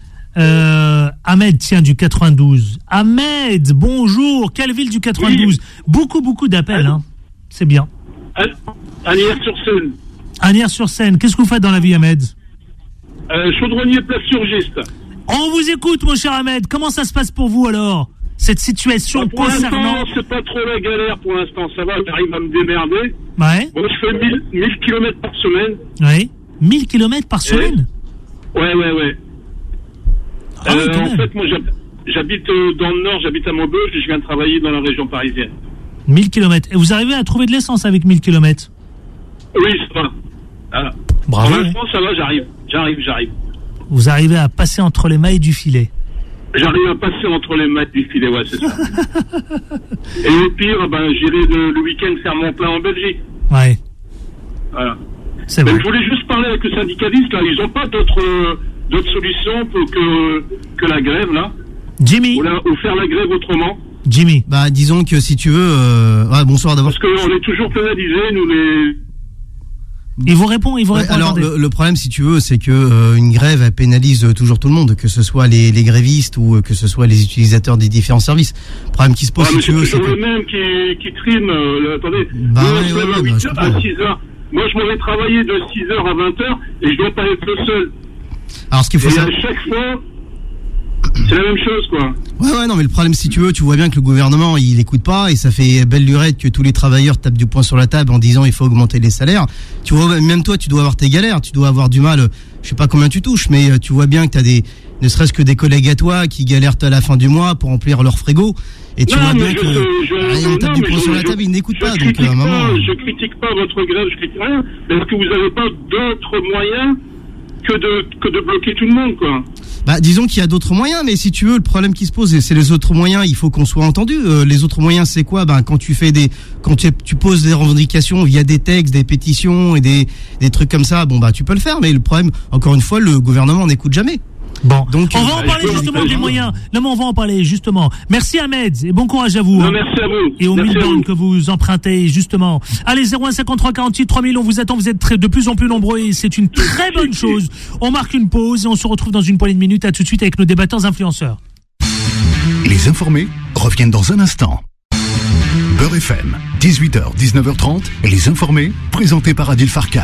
Speaker 2: Ahmed, tiens, du 92. Ahmed, bonjour. Quelle ville du 92? Beaucoup d'appels, hein. C'est bien.
Speaker 11: Asnières-sur-Seine.
Speaker 2: Asnières-sur-Seine. Qu'est-ce que vous faites dans la vie, Ahmed?
Speaker 11: Chaudronnier plasturgiste.
Speaker 2: On vous écoute, mon cher Ahmed. Comment ça se passe pour vous, alors? Cette situation
Speaker 11: pour
Speaker 2: concernant...
Speaker 11: l'instant, c'est pas trop la galère pour l'instant. Ça va, j'arrive à me démerder.
Speaker 2: Ouais.
Speaker 11: Bon, je fais 1000 km par semaine.
Speaker 2: Oui. 1000 km par semaine?
Speaker 11: Ouais.
Speaker 2: Ah oui,
Speaker 11: en fait, moi, j'habite dans le Nord, j'habite à Maubeuge et je viens de travailler dans la région parisienne.
Speaker 2: 1000 km. Et vous arrivez à trouver de l'essence avec 1000 km?
Speaker 11: Oui, ça va. Voilà.
Speaker 2: Bravo.
Speaker 11: Pour l'instant, ça va, j'arrive.
Speaker 2: Vous arrivez à passer entre les mailles du filet?
Speaker 11: J'arrive à passer entre les mailles du filet, ouais, c'est ça. Et au pire, j'irai le week-end faire mon plein en Belgique.
Speaker 2: Ouais.
Speaker 11: Voilà.
Speaker 2: C'est vrai.
Speaker 11: Je voulais juste parler avec le syndicaliste, là. Ils n'ont pas d'autres solutions pour que la grève, là.
Speaker 2: Jimmy.
Speaker 11: Ou faire la grève autrement.
Speaker 2: Jimmy.
Speaker 9: Disons que si tu veux... bonsoir d'abord.
Speaker 11: Parce qu'on est toujours pénalisés, nous les...
Speaker 2: Il vous répond.
Speaker 9: Alors le problème, si tu veux, c'est que une grève, elle pénalise toujours tout le monde, que ce soit les grévistes ou que ce soit les utilisateurs des différents services. Le problème qui se pose, si tu veux,
Speaker 11: c'est le même qui trime. Attendez, à 6 heures. Moi, je m'aurais travaillé de 6h à 20h et je dois pas être le seul.
Speaker 9: Alors, ce qu'il faut savoir...
Speaker 11: à chaque fois, c'est la même chose, quoi.
Speaker 9: Ouais, non, mais le problème, si tu veux, tu vois bien que le gouvernement, il écoute pas et ça fait belle lurette que tous les travailleurs tapent du poing sur la table en disant il faut augmenter les salaires. Tu vois, même toi, tu dois avoir tes galères, tu dois avoir du mal, je sais pas combien tu touches, mais tu vois bien que t'as ne serait-ce que des collègues à toi qui galèrent à la fin du mois pour remplir leur frigo. Et tu vois bien que on tape du poing sur la table, ils n'écoutent pas. Donc, à un moment.
Speaker 11: Je critique pas votre grève, je critique rien. Mais est-ce que vous n'avez pas d'autres moyens que de bloquer tout le monde, quoi?
Speaker 9: Disons qu'il y a d'autres moyens, mais si tu veux, le problème qui se pose, c'est les autres moyens, il faut qu'on soit entendu. Les autres moyens, c'est quoi? Quand tu poses des revendications via des textes, des pétitions et des trucs comme ça, tu peux le faire, mais le problème, encore une fois, le gouvernement n'écoute jamais.
Speaker 2: Bon, donc on va en parler justement des moyens. Non, mais on va en parler justement. Merci Ahmed et bon courage à vous.
Speaker 11: Non, merci à vous.
Speaker 2: Et aux 1000 bornes que vous empruntez justement. Allez, 0153 48 3000, on vous attend. Vous êtes de plus en plus nombreux et c'est une très bonne chose. On marque une pause et on se retrouve dans une poignée de minutes. À tout de suite avec nos débatteurs influenceurs.
Speaker 1: Les informés reviennent dans un instant. Beurre FM, 18h, 19h30. Les informés, présentés par Adil Farkan.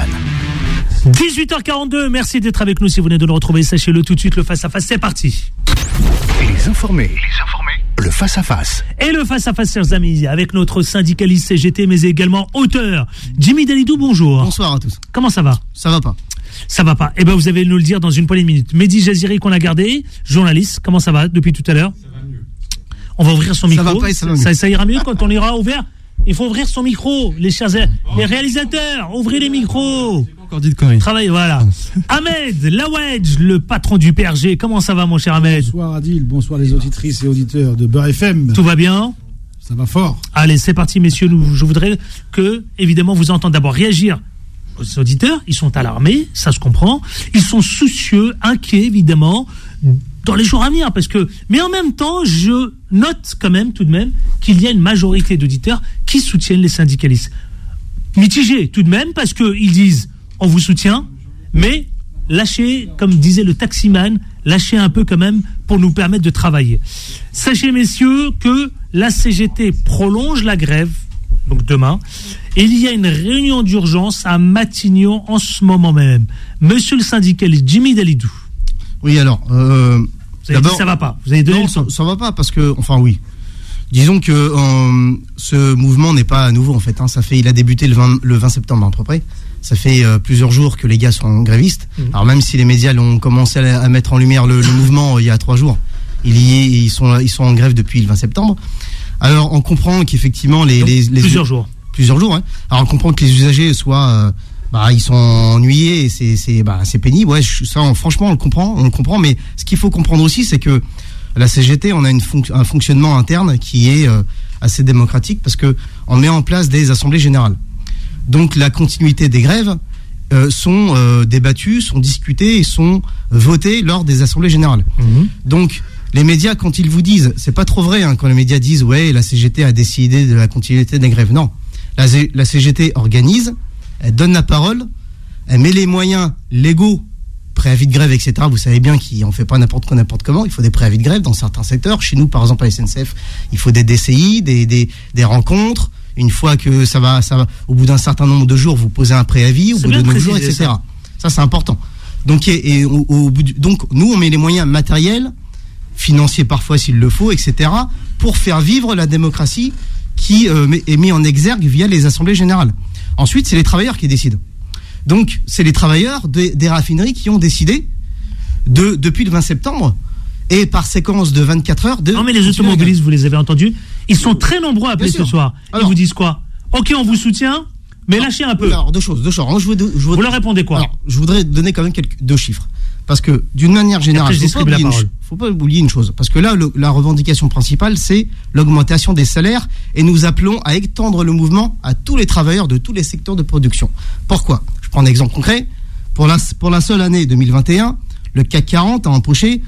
Speaker 2: 18h42, merci d'être avec nous. Si vous venez de nous retrouver, sachez-le tout de suite, le face-à-face, c'est parti.
Speaker 1: Les informés le face-à-face.
Speaker 2: Et le face-à-face, chers amis, avec notre syndicaliste CGT, mais également auteur, Jimmy Dalidou, bonjour.
Speaker 9: Bonsoir à tous.
Speaker 2: Comment ça va ?
Speaker 9: Ça va pas.
Speaker 2: Ça va pas. Eh ben, vous allez nous le dire dans une poignée de minutes. Mehdi Jaziri, qu'on a gardé, journaliste, comment ça va depuis tout à l'heure ? Ça va mieux. On va ouvrir son micro.
Speaker 9: Ça va pas et ça va mieux.
Speaker 2: Ça ira mieux quand on ira ouvert. Il faut ouvrir son micro, les réalisateurs, ouvrez les micros.
Speaker 4: J'ai pas encore dit de conneries.
Speaker 2: Travail, voilà. Ahmed Lawedge, le patron du PRG, comment ça va mon cher Ahmed ?
Speaker 12: Bonsoir Adil, bonsoir les auditrices et auditeurs de Beurre FM.
Speaker 2: Tout va bien ?
Speaker 12: Ça va fort.
Speaker 2: Allez, c'est parti messieurs, je voudrais que, évidemment, vous entendiez d'abord réagir aux auditeurs, ils sont alarmés, ça se comprend, ils sont soucieux, inquiets évidemment, dans les jours à venir, mais en même temps, je note quand même, tout de même, qu'il y a une majorité d'auditeurs qui soutiennent les syndicalistes. Mitigés, tout de même, parce qu'ils disent, on vous soutient, mais lâchez, comme disait le taximan, lâchez un peu quand même pour nous permettre de travailler. Sachez, messieurs, que la CGT prolonge la grève, donc demain, et il y a une réunion d'urgence à Matignon en ce moment même. Monsieur le syndicaliste Jimmy Dalidou.
Speaker 9: Oui, alors.
Speaker 2: Vous avez dit ça va pas. Vous avez donné
Speaker 9: non,
Speaker 2: le son.
Speaker 9: Ça va pas parce que, enfin, oui. Disons que ce mouvement n'est pas nouveau en fait. Il a débuté le 20 septembre à peu près. Ça fait plusieurs jours que les gars sont grévistes. Alors même si les médias l'ont commencé à mettre en lumière le mouvement il y a 3 jours, ils sont en grève depuis le 20 septembre. Alors on comprend qu'effectivement
Speaker 2: plusieurs jours.
Speaker 9: Plusieurs jours. Hein. Alors on comprend que les usagers soient ils sont ennuyés, et c'est pénible. Ouais, ça, franchement, on le comprend. Mais ce qu'il faut comprendre aussi, c'est que la CGT, on a un fonctionnement interne qui est assez démocratique parce que on met en place des assemblées générales. Donc, la continuité des grèves sont débattues, sont discutées et sont votées lors des assemblées générales. Donc, les médias, quand ils vous disent, c'est pas trop vrai, quand les médias disent, ouais, la CGT a décidé de la continuité des grèves. Non, la CGT organise. Elle donne la parole, elle met les moyens légaux, préavis de grève, etc. Vous savez bien qu'on ne fait pas n'importe quoi, n'importe comment. Il faut des préavis de grève dans certains secteurs. Chez nous, par exemple, à la SNCF, il faut des DCI, des rencontres. Une fois que ça va, au bout d'un certain nombre de jours, vous posez un préavis, au bout de 9 jours, etc. Ça, c'est important. Donc, donc, nous, on met les moyens matériels, financiers parfois s'il le faut, etc., pour faire vivre la démocratie qui est mise en exergue via les assemblées générales. Ensuite, c'est les travailleurs qui décident. Donc, c'est les travailleurs des raffineries qui ont décidé depuis le 20 septembre et par séquence de 24 heures
Speaker 2: Non, mais les automobilistes, vous les avez entendus, ils sont très nombreux à appeler ce soir. Ils vous disent quoi ? Ok, on vous soutient, mais lâchez un peu.
Speaker 9: Alors, deux choses.
Speaker 2: Vous leur répondez quoi ?
Speaker 9: Alors, je voudrais donner quand même 2 chiffres. Parce que, d'une manière générale, il faut pas oublier une chose. Parce que là, la revendication principale, c'est l'augmentation des salaires. Et nous appelons à étendre le mouvement à tous les travailleurs de tous les secteurs de production. Pourquoi ? Je prends un exemple concret. Pour la seule année 2021, le CAC 40 a empoché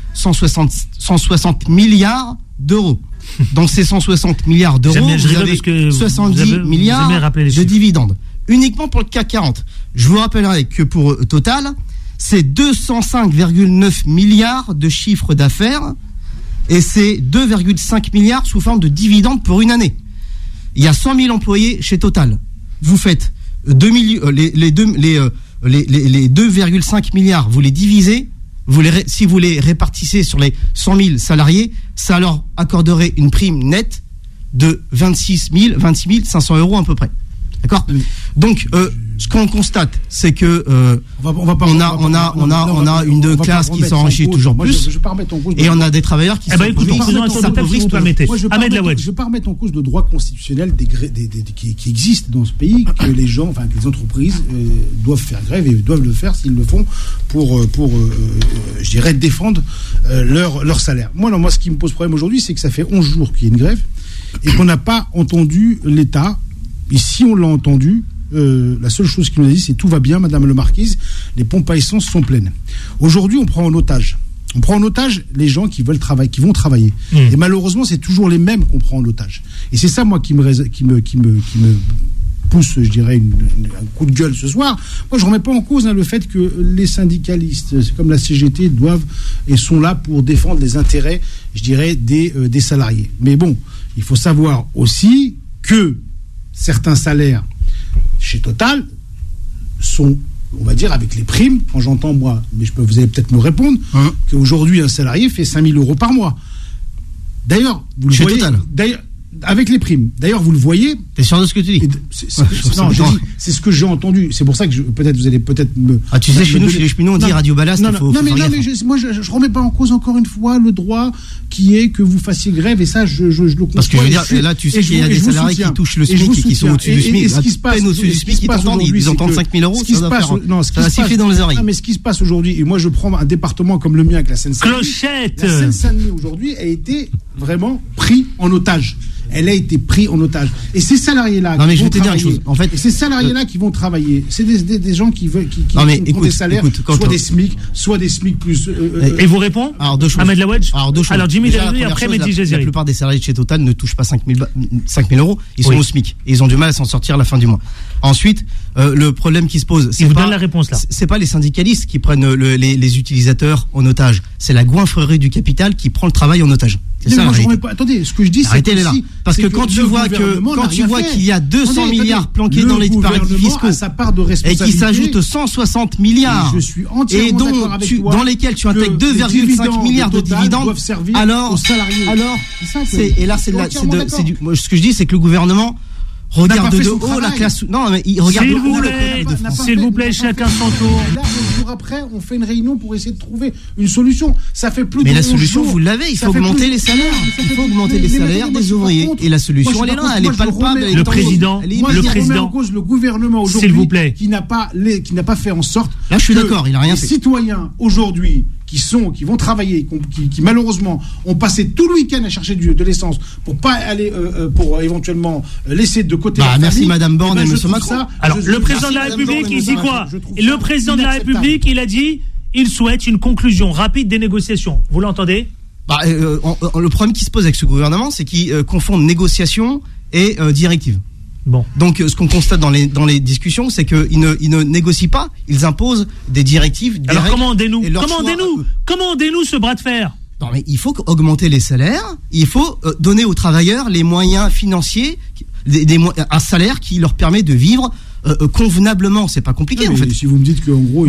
Speaker 9: 160 milliards d'euros. Dans ces 160 milliards d'euros, vous avez 70 milliards de dividendes. Uniquement pour le CAC 40. Je vous rappellerai que pour Total, c'est 205,9 milliards de chiffre d'affaires et c'est 2,5 milliards sous forme de dividendes pour une année. Il y a 100 000 employés chez Total. Vous faites les 2,5 milliards, vous les divisez, si vous les répartissez sur les 100 000 salariés, ça leur accorderait une prime nette de 26 500 euros à peu près. D'accord ? Donc, ce qu'on constate, c'est que on a une classe qui s'enrichit toujours plus, et on a des travailleurs qui s'appauvrissent.
Speaker 12: Je ne veux pas remettre en cause le droit constitutionnel qui existe dans ce pays, que les gens, que les entreprises doivent faire grève et doivent le faire s'ils le font pour je dirais, défendre leur salaire. Moi, ce qui me pose problème aujourd'hui, c'est que ça fait 11 jours qu'il y a une grève et qu'on n'a pas entendu l'État. Et si on l'a entendu, la seule chose qu'il nous a dit, c'est tout va bien, Madame le Marquise, les pompes à essence sont pleines. Aujourd'hui, on prend en otage. On prend en otage les gens qui vont travailler. Et malheureusement, c'est toujours les mêmes qu'on prend en otage. Et c'est ça, moi, qui me pousse, je dirais, un coup de gueule ce soir. Moi, je remets pas en cause le fait que les syndicalistes, comme la CGT, doivent et sont là pour défendre les intérêts, je dirais, des salariés. Mais bon, il faut savoir aussi que certains salaires chez Total sont, on va dire, avec les primes, quand j'entends, moi, mais vous allez peut-être me répondre, qu'aujourd'hui, un salarié fait 5 000 euros par mois. D'ailleurs, vous le voyez. D'ailleurs, avec les primes. D'ailleurs, vous le voyez.
Speaker 9: T'es sûr de ce que tu dis?
Speaker 12: Non, c'est ce que j'ai entendu. C'est pour ça que peut-être vous allez me.
Speaker 9: Ah, tu sais, chez nous, chez les cheminots, on dit Radio Ballast.
Speaker 12: Non, mais moi, je remets pas en cause encore une fois le droit qui est que vous fassiez grève, et ça, je le conçois.
Speaker 9: Parce que je veux dire, là, tu sais qu'il y a des salariés qui touchent le SMIC et qui sont au-dessus du SMIC.
Speaker 12: Ce qui se passe au-dessus du SMIC,
Speaker 9: ils entendent 5 000 euros. Ça va siffler dans les oreilles.
Speaker 12: Mais ce qui se passe aujourd'hui, et moi, je prends un département comme le mien, avec la Seine-Saint-Denis.
Speaker 2: Clochette!
Speaker 12: La Seine-Saint-Denis aujourd'hui a été vraiment pris en otage. Elle a été prise en otage. Et ces salariés-là qui vont travailler, en fait, ces salariés-là qui vont travailler, c'est des gens qui veulent, qui ont des salaires, soit des SMIC plus.
Speaker 2: Et vous répond Ahmed Lawedge. Alors Jimmy Delary, après Mehdi Jaziri.
Speaker 9: La plupart des salariés de chez Total ne touchent pas 5 000 euros. Ils sont au SMIC. Et ils ont du mal à s'en sortir à la fin du mois. Ensuite, le problème qui se pose,
Speaker 2: c'est pas la réponse là.
Speaker 9: C'est pas les syndicalistes qui prennent les utilisateurs en otage. C'est la goinfrerie du capital qui prend le travail en otage. C'est ça.
Speaker 12: Attendez, ce que je dis,
Speaker 9: c'est là. Parce que quand tu vois qu'il y a 200 milliards planqués dans les paradis fiscaux et qui s'ajoutent 160 milliards et dans lesquels tu intègres 2,5 milliards de dividendes, alors et là ce que je dis, c'est que le gouvernement regarde de haut la classe. Non, mais il regarde de haut le peuple de France.
Speaker 2: S'il vous plaît, chacun son tour.
Speaker 12: Là, 11 jours après, on fait une réunion pour essayer de trouver une solution. Ça fait plus de 11 jours.
Speaker 9: Mais la solution, vous l'avez. Il faut augmenter les salaires. Il faut augmenter les salaires des ouvriers. Et la solution, elle est là. Elle est palpable.
Speaker 2: Le président.
Speaker 12: Je remets en cause le gouvernement aujourd'hui.
Speaker 2: S'il vous plaît.
Speaker 12: Qui n'a pas fait en sorte.
Speaker 9: Là, je suis d'accord. Il a rien fait.
Speaker 12: Les citoyens aujourd'hui qui vont travailler, qui malheureusement ont passé tout le week-end à chercher de l'essence pour pas aller pour éventuellement laisser de côté.
Speaker 9: Merci Madame Borne et Monsieur Macron.
Speaker 2: Alors le président de la République, il dit quoi? Le président de la République, il a dit, il souhaite une conclusion rapide des négociations. Vous l'entendez?
Speaker 9: Le problème qui se pose avec ce gouvernement, c'est qu'il confond négociation et directive.
Speaker 2: Bon.
Speaker 9: Donc, ce qu'on constate dans les discussions, c'est qu'ils ne négocient pas, ils imposent des directives.
Speaker 2: Alors, commandez-nous ce bras de fer.
Speaker 9: Non, mais il faut augmenter les salaires, il faut donner aux travailleurs les moyens financiers, un salaire qui leur permet de vivre convenablement. C'est pas compliqué, en fait.
Speaker 12: Si vous me dites qu'en gros.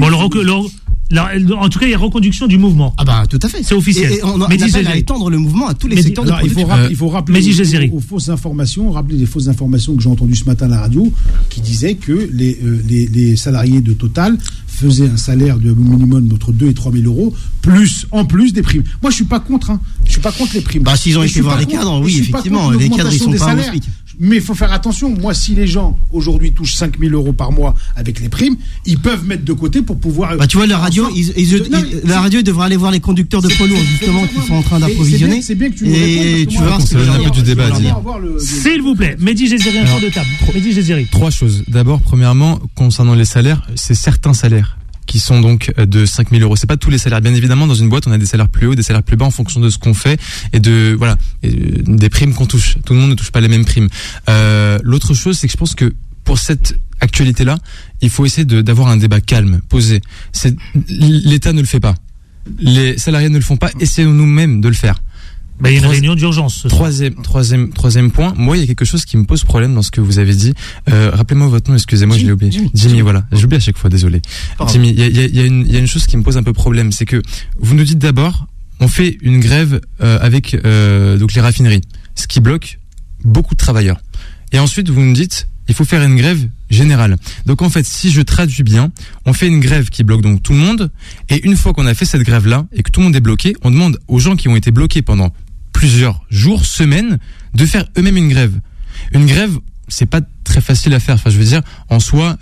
Speaker 2: En tout cas, il y a reconduction du mouvement.
Speaker 9: Ah bah tout à fait.
Speaker 2: C'est officiel.
Speaker 9: Et on appelle à étendre le mouvement à tous les secteurs de production.
Speaker 12: Il faut rappeler aux fausses informations, les fausses informations que j'ai entendues ce matin à la radio, qui disaient que les salariés de Total faisaient un salaire de minimum entre 2 et 3 000 euros, en plus des primes. Moi, je suis pas contre. Je suis pas contre les primes.
Speaker 9: Bah, s'ils ont été voir les cadres, oui, effectivement, les cadres, ils sont pas au SMIC.
Speaker 12: Mais il faut faire attention. Moi, si les gens aujourd'hui touchent 5 000 euros par mois avec les primes, ils peuvent mettre de côté pour pouvoir.
Speaker 9: Bah, tu vois, la radio, la radio, ils devraient aller voir les conducteurs de poids lourds, justement, qui sont en train d'approvisionner.
Speaker 12: C'est bien que tu nous répondes.
Speaker 4: Tu vois, c'est un peu du débat à dire.
Speaker 2: S'il vous plaît, Mehdi Jaziri, un tour de table. Mehdi Jaziri.
Speaker 4: 3 choses. D'abord, premièrement, concernant les salaires, c'est certains salaires qui sont donc de 5 000 euros. C'est pas tous les salaires. Bien évidemment, dans une boîte, on a des salaires plus hauts, des salaires plus bas en fonction de ce qu'on fait et des primes qu'on touche. Tout le monde ne touche pas les mêmes primes. L'autre chose, c'est que je pense que pour cette actualité-là, il faut essayer d'avoir un débat calme, posé. L'État ne le fait pas. Les salariés ne le font pas. Essayons nous-mêmes de le faire.
Speaker 2: Il y a une réunion d'urgence.
Speaker 4: Troisième point. Moi, il y a quelque chose qui me pose problème dans ce que vous avez dit. Rappelez-moi votre nom, excusez-moi, je l'ai oublié. Jimmy, voilà. J'oublie à chaque fois, désolé. Jimmy, il y a une chose qui me pose un peu problème, c'est que vous nous dites d'abord, on fait une grève avec donc les raffineries, ce qui bloque beaucoup de travailleurs. Et ensuite, vous nous dites, il faut faire une grève générale. Donc en fait, si je traduis bien, on fait une grève qui bloque donc tout le monde. Et une fois qu'on a fait cette grève-là et que tout le monde est bloqué, on demande aux gens qui ont été bloqués pendant plusieurs jours, semaines, de faire eux-mêmes une grève. Une grève, c'est pas très facile à faire. Enfin, je veux dire, en soi,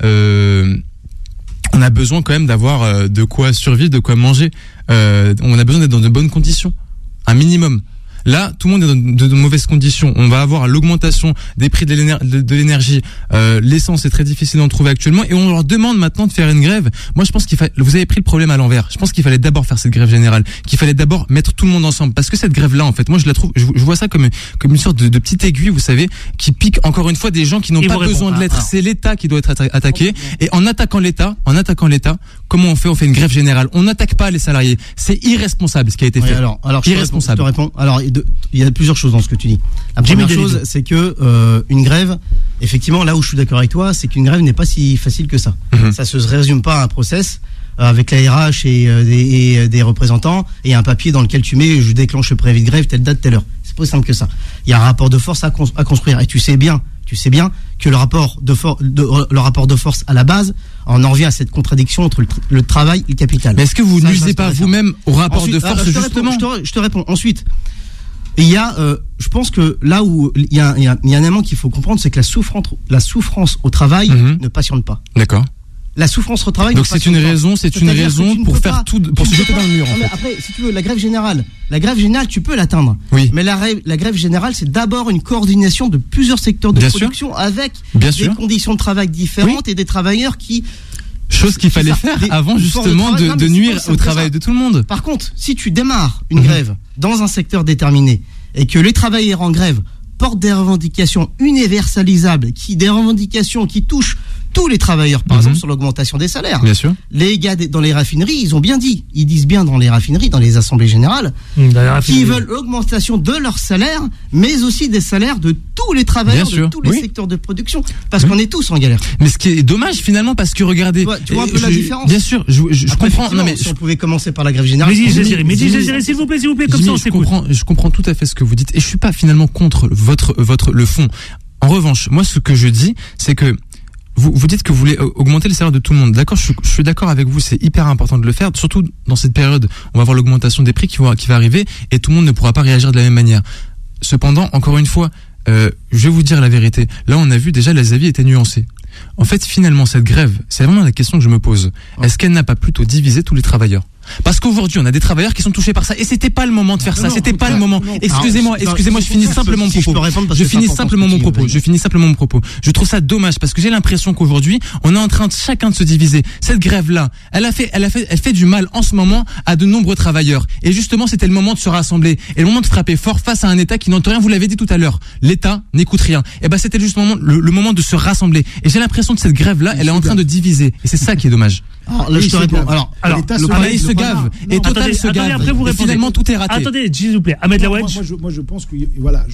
Speaker 4: on a besoin quand même d'avoir de quoi survivre, de quoi manger. On a besoin d'être dans de bonnes conditions, un minimum. Là, tout le monde est dans de mauvaises conditions. On va avoir l'augmentation des prix de l'énergie. L'essence est très difficile d'en trouver actuellement et on leur demande maintenant de faire une grève. Moi, je pense vous avez pris le problème à l'envers. Je pense qu'il fallait d'abord faire cette grève générale, qu'il fallait d'abord mettre tout le monde ensemble. Parce que cette grève-là, en fait, moi, je la trouve, je vois ça comme une sorte de petite aiguille, vous savez, qui pique encore une fois des gens qui n'ont pas besoin de l'être. C'est l'État qui doit être attaqué. Et en attaquant l'État, comment on fait? On fait une grève générale. On n'attaque pas les salariés. C'est irresponsable ce qui a été fait.
Speaker 9: Alors,
Speaker 4: irresponsable.
Speaker 9: Je te réponds. Alors, il y a plusieurs choses dans ce que tu dis. La première chose, c'est que une grève, effectivement, là où je suis d'accord avec toi, c'est qu'une grève n'est pas si facile que ça. Ça se résume pas à un process avec la RH et des représentants et un papier dans lequel tu mets je déclenche le préavis de grève telle date telle heure. C'est pas aussi simple que ça. Il y a un rapport de force à construire. Et tu sais bien que le rapport de force à la base, on en revient à cette contradiction entre le travail et le capital.
Speaker 4: Mais est-ce que vous n'usez pas vous-même au rapport de force justement?
Speaker 9: Je te réponds. Ensuite, il y a, je pense que là où il y a un élément qu'il faut comprendre, c'est que la souffrance au travail ne passionne pas.
Speaker 4: D'accord.
Speaker 9: La souffrance au travail.
Speaker 4: Donc c'est une raison pour faire tout, pour se jeter dans le mur. En fait.
Speaker 9: Après, si tu veux, la grève générale, tu peux l'atteindre.
Speaker 4: Oui.
Speaker 9: Mais la grève générale, c'est d'abord une coordination de plusieurs secteurs de production avec des conditions de travail différentes et des travailleurs qui.
Speaker 4: Chose qu'il fallait faire avant justement de nuire au travail de tout le monde.
Speaker 9: Par contre, si tu démarres une grève dans un secteur déterminé et que les travailleurs en grève portent des revendications universalisables, des revendications qui touchent tous les travailleurs, par exemple sur l'augmentation des salaires.
Speaker 4: Bien sûr.
Speaker 9: Les gars dans les raffineries, ils ont bien dit, ils disent bien dans les raffineries, dans les assemblées générales, qu'ils veulent l'augmentation de leurs salaires, mais aussi des salaires de tous les travailleurs de tous les secteurs de production, parce qu'on est tous en galère.
Speaker 4: Mais ce qui est dommage finalement, parce que regardez,
Speaker 9: tu vois un peu la différence.
Speaker 4: Bien sûr, je comprends. Non mais
Speaker 9: si on pouvait commencer par la grève générale.
Speaker 2: Mais dis, s'il vous plaît, comme ça on s'écoute.
Speaker 4: Je comprends tout à fait ce que vous dites, et je suis pas finalement contre le fond. En revanche, moi ce que je dis, c'est que vous dites que vous voulez augmenter le salaire de tout le monde. D'accord, je suis d'accord avec vous, c'est hyper important de le faire, surtout dans cette période. On va voir l'augmentation des prix qui va arriver et tout le monde ne pourra pas réagir de la même manière. Cependant, encore une fois, je vais vous dire la vérité. Là, on a vu déjà les avis étaient nuancés. En fait, finalement, cette grève, c'est vraiment la question que je me pose. Est-ce qu'elle n'a pas plutôt divisé tous les travailleurs? Parce qu'aujourd'hui, on a des travailleurs qui sont touchés par ça, et c'était pas le moment de faire ça. C'était pas le moment. Excusez-moi, je finis simplement mon propos. Je finis simplement mon propos. Je trouve ça dommage parce que j'ai l'impression qu'aujourd'hui, on est en train de chacun de se diviser. Cette grève-là, elle fait du mal en ce moment à de nombreux travailleurs. Et justement, c'était le moment de se rassembler et le moment de frapper fort face à un État qui n'entend rien. Vous l'avez dit tout à l'heure. L'État n'écoute rien. Et ben, c'était justement le moment de se rassembler. Et j'ai l'impression que cette grève-là, elle est en train de diviser. Et c'est ça qui est dommage.
Speaker 9: Alors, là, je te réponds. Alors,
Speaker 4: il se gave. Et Total se gave.
Speaker 2: Après, vous répondez.
Speaker 4: Finalement, tout est raté.
Speaker 2: Attendez, s'il vous plaît. Ahmed Laouedj.
Speaker 12: Moi, je pense que,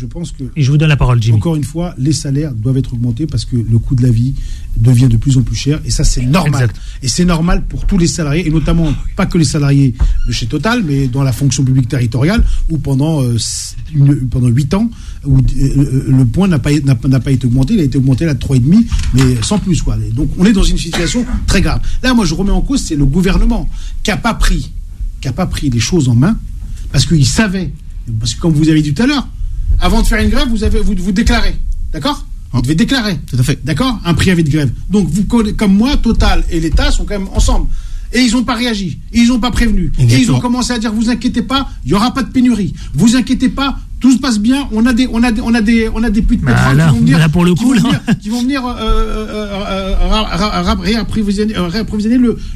Speaker 2: Et je vous donne la parole, Jimmy.
Speaker 12: Encore une fois, les salaires doivent être augmentés parce que le coût de la vie devient de plus en plus cher. Et ça, c'est normal.
Speaker 2: Exact.
Speaker 12: Et c'est normal pour tous les salariés, et notamment, pas que les salariés de chez Total, mais dans la fonction publique territoriale, où pendant 8 ans, où le point n'a pas été augmenté. Il a été augmenté à 3,5, mais sans plus, quoi. Et donc, on est dans une situation très grave. Là, moi, je remets en cause, c'est le gouvernement qui n'a pas pris les choses en main, parce qu'il savait, parce que comme vous avez dit tout à l'heure, avant de faire une grève, vous déclarez, d'accord? Vous devez déclarer,
Speaker 9: tout à fait,
Speaker 12: d'accord, un préavis de grève. Donc vous, comme moi, Total et l'État sont quand même ensemble, et ils n'ont pas réagi, et ils n'ont pas prévenu, et ils ont commencé à dire vous inquiétez pas, il y aura pas de pénurie, vous inquiétez pas, tout se passe bien, on a des puits de pétrole qui vont venir réapprovisionner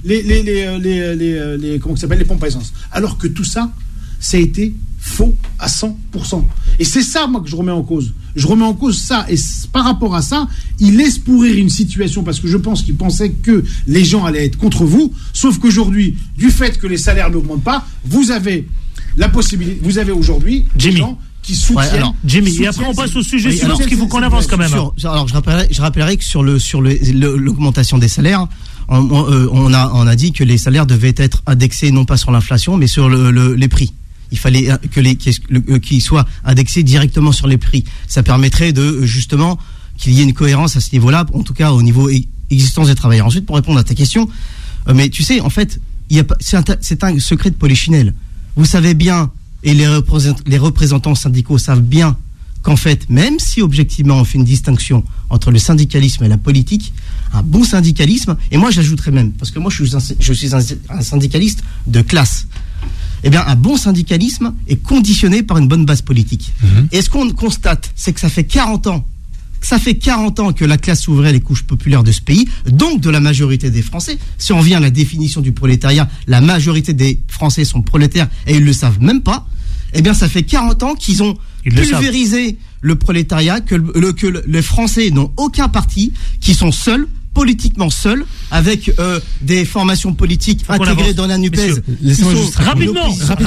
Speaker 12: les comment ça s'appelle, les pompes à essence. Alors que tout ça, ça a été faux à 100%. Et c'est ça, moi, que je remets en cause. Je remets en cause ça. Et par rapport à ça, il laisse pourrir une situation parce que je pense qu'il pensait que les gens allaient être contre vous. Sauf qu'aujourd'hui, du fait que les salaires n'augmentent pas, vous avez la possibilité, vous avez aujourd'hui des gens qui soutiennent.
Speaker 2: Jimmy, et après on passe au sujet suivant parce qu'il faut qu'on avance quand même.
Speaker 9: Alors je rappellerai que sur l'augmentation des salaires, on a dit que les salaires devaient être indexés non pas sur l'inflation mais sur les prix. Il fallait qu'ils soient indexés directement sur les prix. Ça permettrait de justement qu'il y ait une cohérence à ce niveau-là, en tout cas au niveau existence des travailleurs. Ensuite, pour répondre à ta question, mais tu sais, en fait, c'est un secret de polichinelle. Vous savez bien, et les représentants syndicaux savent bien qu'en fait, même si objectivement on fait une distinction entre le syndicalisme et la politique, un bon syndicalisme, et moi j'ajouterais même, parce que moi je suis un syndicaliste de classe, eh bien un bon syndicalisme est conditionné par une bonne base politique. Et ce qu'on constate, c'est que ça fait 40 ans que la classe ouvrière et les couches populaires de ce pays, donc de la majorité des Français, si on revient à la définition du prolétariat, la majorité des Français sont prolétaires et ils ne le savent même pas, eh bien ça fait 40 ans qu'ils ont pulvérisé le prolétariat, que les Français n'ont aucun parti, qui sont seuls, politiquement seuls, avec des formations politiques intégrées dans la NUPES.
Speaker 4: Laissez-moi juste rapidement.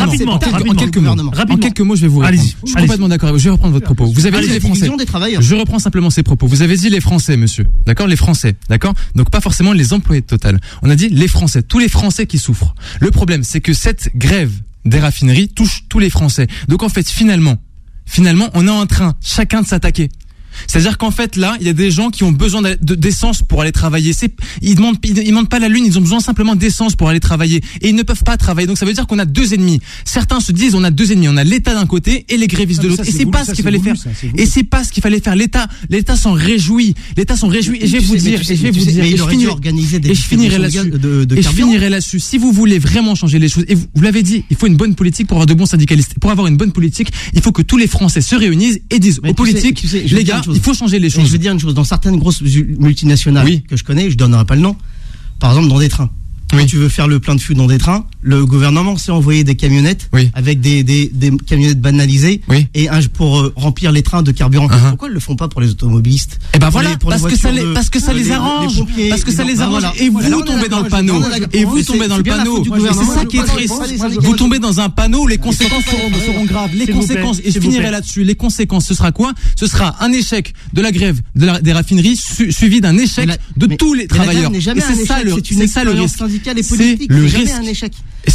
Speaker 4: En quelques mots, je vais vous répondre. Je suis complètement d'accord. Je vais reprendre votre propos. Vous avez dit les Français. Je reprends simplement ces propos. Vous avez dit les Français, monsieur. D'accord? Les Français. D'accord? Donc pas forcément les employés de Total. On a dit les Français. Tous les Français qui souffrent. Le problème, c'est que cette grève des raffineries touche tous les Français. Donc en fait, finalement, finalement, on est en train, chacun de s'attaquer. C'est-à-dire qu'en fait, là, il y a des gens qui ont besoin d'essence pour aller travailler. Ils demandent pas la lune, ils ont besoin simplement d'essence pour aller travailler. Et ils ne peuvent pas travailler. Donc ça veut dire qu'on a deux ennemis. Certains se disent, on a deux ennemis. On a l'État d'un côté et les grévistes de l'autre. Et c'est pas ce qu'il fallait faire. Et c'est pas ce qu'il fallait faire. L'État s'en réjouit. Et je vais vous dire, et je finirai là-dessus. Si vous voulez vraiment changer les choses, et vous l'avez dit, il faut une bonne politique pour avoir de bons syndicalistes. Pour avoir une bonne politique, il faut que tous les Français se réunissent et disent aux politiques, les gars, il faut changer les choses.
Speaker 9: Je vais dire une chose, dans certaines grosses multinationales que je connais, je donnerai pas le nom, par exemple dans des trains. Quand tu veux faire le plein de fûts dans des trains, le gouvernement s'est envoyé des camionnettes avec des camionnettes banalisées et pour remplir les trains de carburant. Pourquoi ils le font pas pour les automobilistes?
Speaker 4: Eh ben voilà, parce que ça les arrange. Parce que ça les arrange. Et vous tombez dans le panneau. Et vous tombez dans le panneau. C'est ça qui est triste. Vous tombez dans un panneau où les conséquences seront graves. Les conséquences, et je finirai là-dessus, les conséquences, ce sera quoi? Ce sera un échec de la grève des raffineries suivi d'un échec de tous les travailleurs. Et c'est ça le risque.
Speaker 9: C'est le risque. Un échec.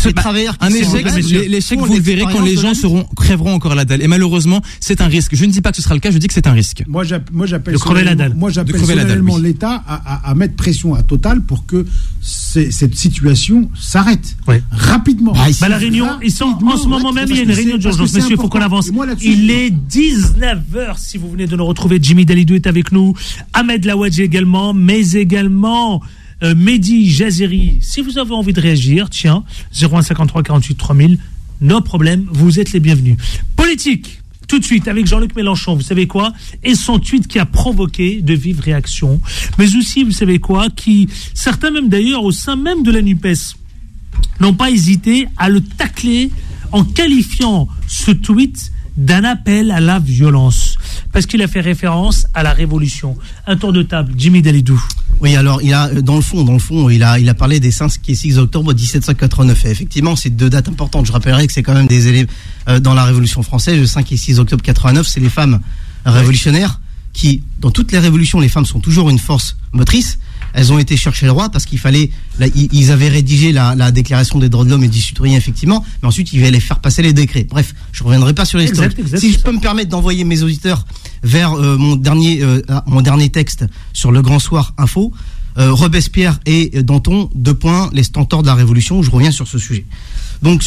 Speaker 4: L'échec, vous le verrez quand les gens crèveront encore la dalle. Et malheureusement, c'est un risque. Je ne dis pas que ce sera le cas, je dis que c'est un risque.
Speaker 12: Moi, j'appelle solennellement l'État à mettre pression à Total pour que cette situation s'arrête rapidement.
Speaker 2: La réunion, en ce moment même, il y a une réunion d'urgence. Messieurs, il faut qu'on avance. Il est 19h. Si vous venez de nous retrouver, Jimmy Dalidou est avec nous, Ahmed Laouadji également, mais également Mehdi Jaziri. Si vous avez envie de réagir, 0153 48 3000, no problème, vous êtes les bienvenus. Politique, tout de suite avec Jean-Luc Mélenchon, vous savez quoi, et son tweet qui a provoqué de vives réactions, mais aussi, vous savez quoi, certains même d'ailleurs au sein même de la NUPES n'ont pas hésité à le tacler en qualifiant ce tweet d'un appel à la violence, parce qu'il a fait référence à la révolution. Un tour de table, Jimmy Dalidou.
Speaker 9: Oui, alors il a dans le fond, il a parlé des 5 et 6 octobre 1789. Et effectivement, c'est deux dates importantes. Je rappellerai que c'est quand même des éléments dans la Révolution française. Le 5 et 6 octobre 89, c'est les femmes révolutionnaires qui, dans toutes les révolutions, les femmes sont toujours une force motrice. Elles ont été chercher le roi parce qu'il fallait, ils avaient rédigé la déclaration des droits de l'homme et du citoyen, effectivement, mais ensuite ils allaient faire passer les décrets. Bref, je reviendrai pas sur l'historique. Si je peux me permettre d'envoyer mes auditeurs vers mon dernier texte sur Le Grand Soir Info, Robespierre et Danton, les stentors de la Révolution, où je reviens sur ce sujet. Donc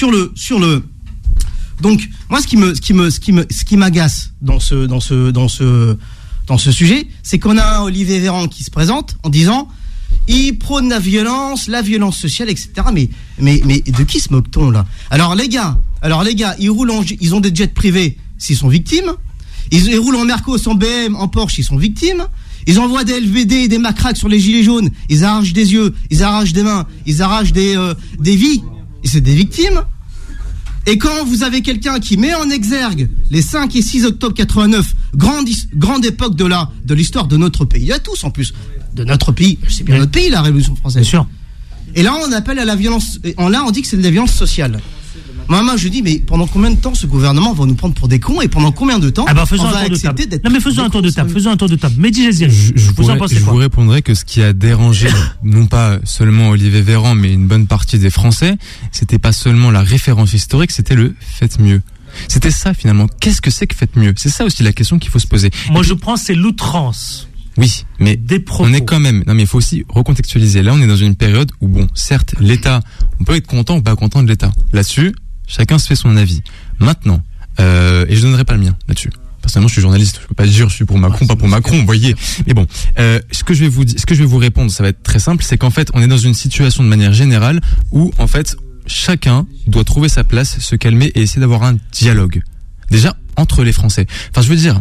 Speaker 9: donc moi ce qui m'agace dans ce sujet, c'est qu'on a un Olivier Véran qui se présente en disant il prône la violence sociale, etc. Mais de qui se moque-t-on là? Alors les gars, ils ont des jets privés, s'ils sont victimes. Ils roulent en Mercos, en BM, en Porsche, ils sont victimes. Ils envoient des LVD et des macraques sur les gilets jaunes. Ils arrachent des yeux, ils arrachent des mains, ils arrachent des vies. Et c'est des victimes. Et quand vous avez quelqu'un qui met en exergue les 5 et 6 octobre 89, grande époque de l'histoire de notre pays, à tous en plus, de notre pays, c'est bien notre pays, la Révolution française.
Speaker 2: Bien sûr.
Speaker 9: Et là, on appelle à la violence, on dit que c'est de la violence sociale. Moi, je dis, mais pendant combien de temps ce gouvernement va nous prendre pour des cons et pendant combien de temps
Speaker 2: faisons un tour de table. Mehdi Jaziri,
Speaker 4: je vous répondrai que ce qui a dérangé, non pas seulement Olivier Véran, mais une bonne partie des Français, c'était pas seulement la référence historique, c'était le faites mieux. C'était ça finalement. Qu'est-ce que c'est que faites mieux? C'est ça aussi la question qu'il faut se poser.
Speaker 2: Moi, je pense c'est l'outrance.
Speaker 4: Oui, mais on est quand même. Non, mais il faut aussi recontextualiser. Là, on est dans une période où, bon, certes, l'État, on peut être content ou pas content de l'État. Là-dessus, chacun se fait son avis. Maintenant, et je donnerai pas le mien là-dessus. Personnellement, je suis journaliste, je peux pas dire je suis pour Macron, pas pour Macron, vous voyez. Mais bon, ce que je vais vous répondre, ça va être très simple, c'est qu'en fait, on est dans une situation de manière générale où, en fait, chacun doit trouver sa place, se calmer et essayer d'avoir un dialogue. Déjà, entre les Français. Enfin, je veux dire,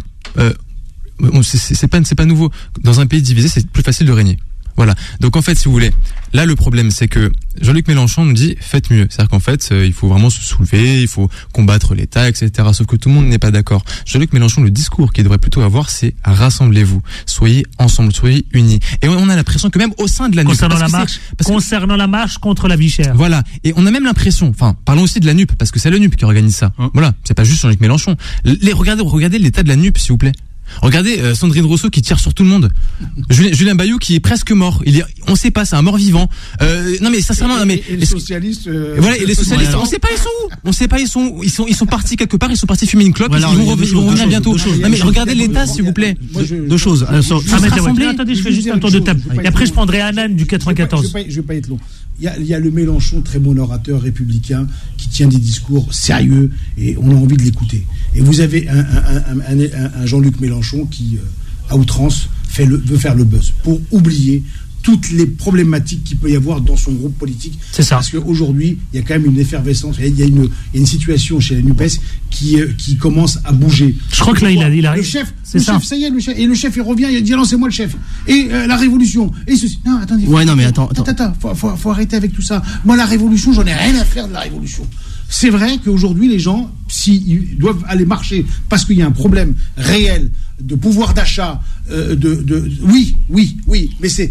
Speaker 4: c'est pas nouveau. Dans un pays divisé, c'est plus facile de régner. Voilà. Donc en fait, si vous voulez, là le problème c'est que Jean-Luc Mélenchon nous dit faites mieux. C'est-à-dire qu'en fait, il faut vraiment se soulever, il faut combattre l'État, etc. Sauf que tout le monde n'est pas d'accord. Jean-Luc Mélenchon, le discours qu'il devrait plutôt avoir, c'est rassemblez-vous, soyez ensemble, soyez unis. Et on a l'impression que même au sein de la NUP,
Speaker 2: concernant la marche contre la vie chère.
Speaker 4: Voilà. Et on a même l'impression, enfin, parlons aussi de la NUP parce que c'est la NUP qui organise ça. Voilà. C'est pas juste Jean-Luc Mélenchon. Regardez l'état de la NUP, s'il vous plaît. Regardez Sandrine Rousseau qui tire sur tout le monde. Julien Bayou qui est presque mort. On sait pas, c'est un mort-vivant. Non mais sincèrement,
Speaker 12: les socialistes.
Speaker 4: Voilà, et les socialistes, on sait pas ils sont où. On sait pas ils sont partis quelque part. Ils sont partis fumer une clope. Voilà, ils vont revenir bientôt. Non mais regardez l'État, s'il vous plaît.
Speaker 9: Deux choses.
Speaker 2: Attendez, je fais juste un tour de table. Et après, je prendrai Anan du 94.
Speaker 12: Je vais pas être long. Il y a le Mélenchon, très bon orateur républicain, qui tient des discours sérieux et on a envie de l'écouter. Et vous avez un Jean-Luc Mélenchon qui, à outrance, veut faire le buzz pour oublier toutes les problématiques qu'il peut y avoir dans son groupe politique.
Speaker 2: C'est ça.
Speaker 12: Parce qu'aujourd'hui, il y a quand même une effervescence, il y a une situation chez la NUPES qui commence à bouger.
Speaker 2: Je crois que là, il a
Speaker 12: le chef, ça y est, le chef, il revient, il dit non, c'est moi le chef. Et la révolution. Et ceci. Non, attendez.
Speaker 9: Attends.
Speaker 12: Faut arrêter avec tout ça. Moi, la révolution, j'en ai rien à faire de la révolution. C'est vrai qu'aujourd'hui, les gens, s'ils doivent aller marcher parce qu'il y a un problème réel de pouvoir d'achat, oui, mais c'est.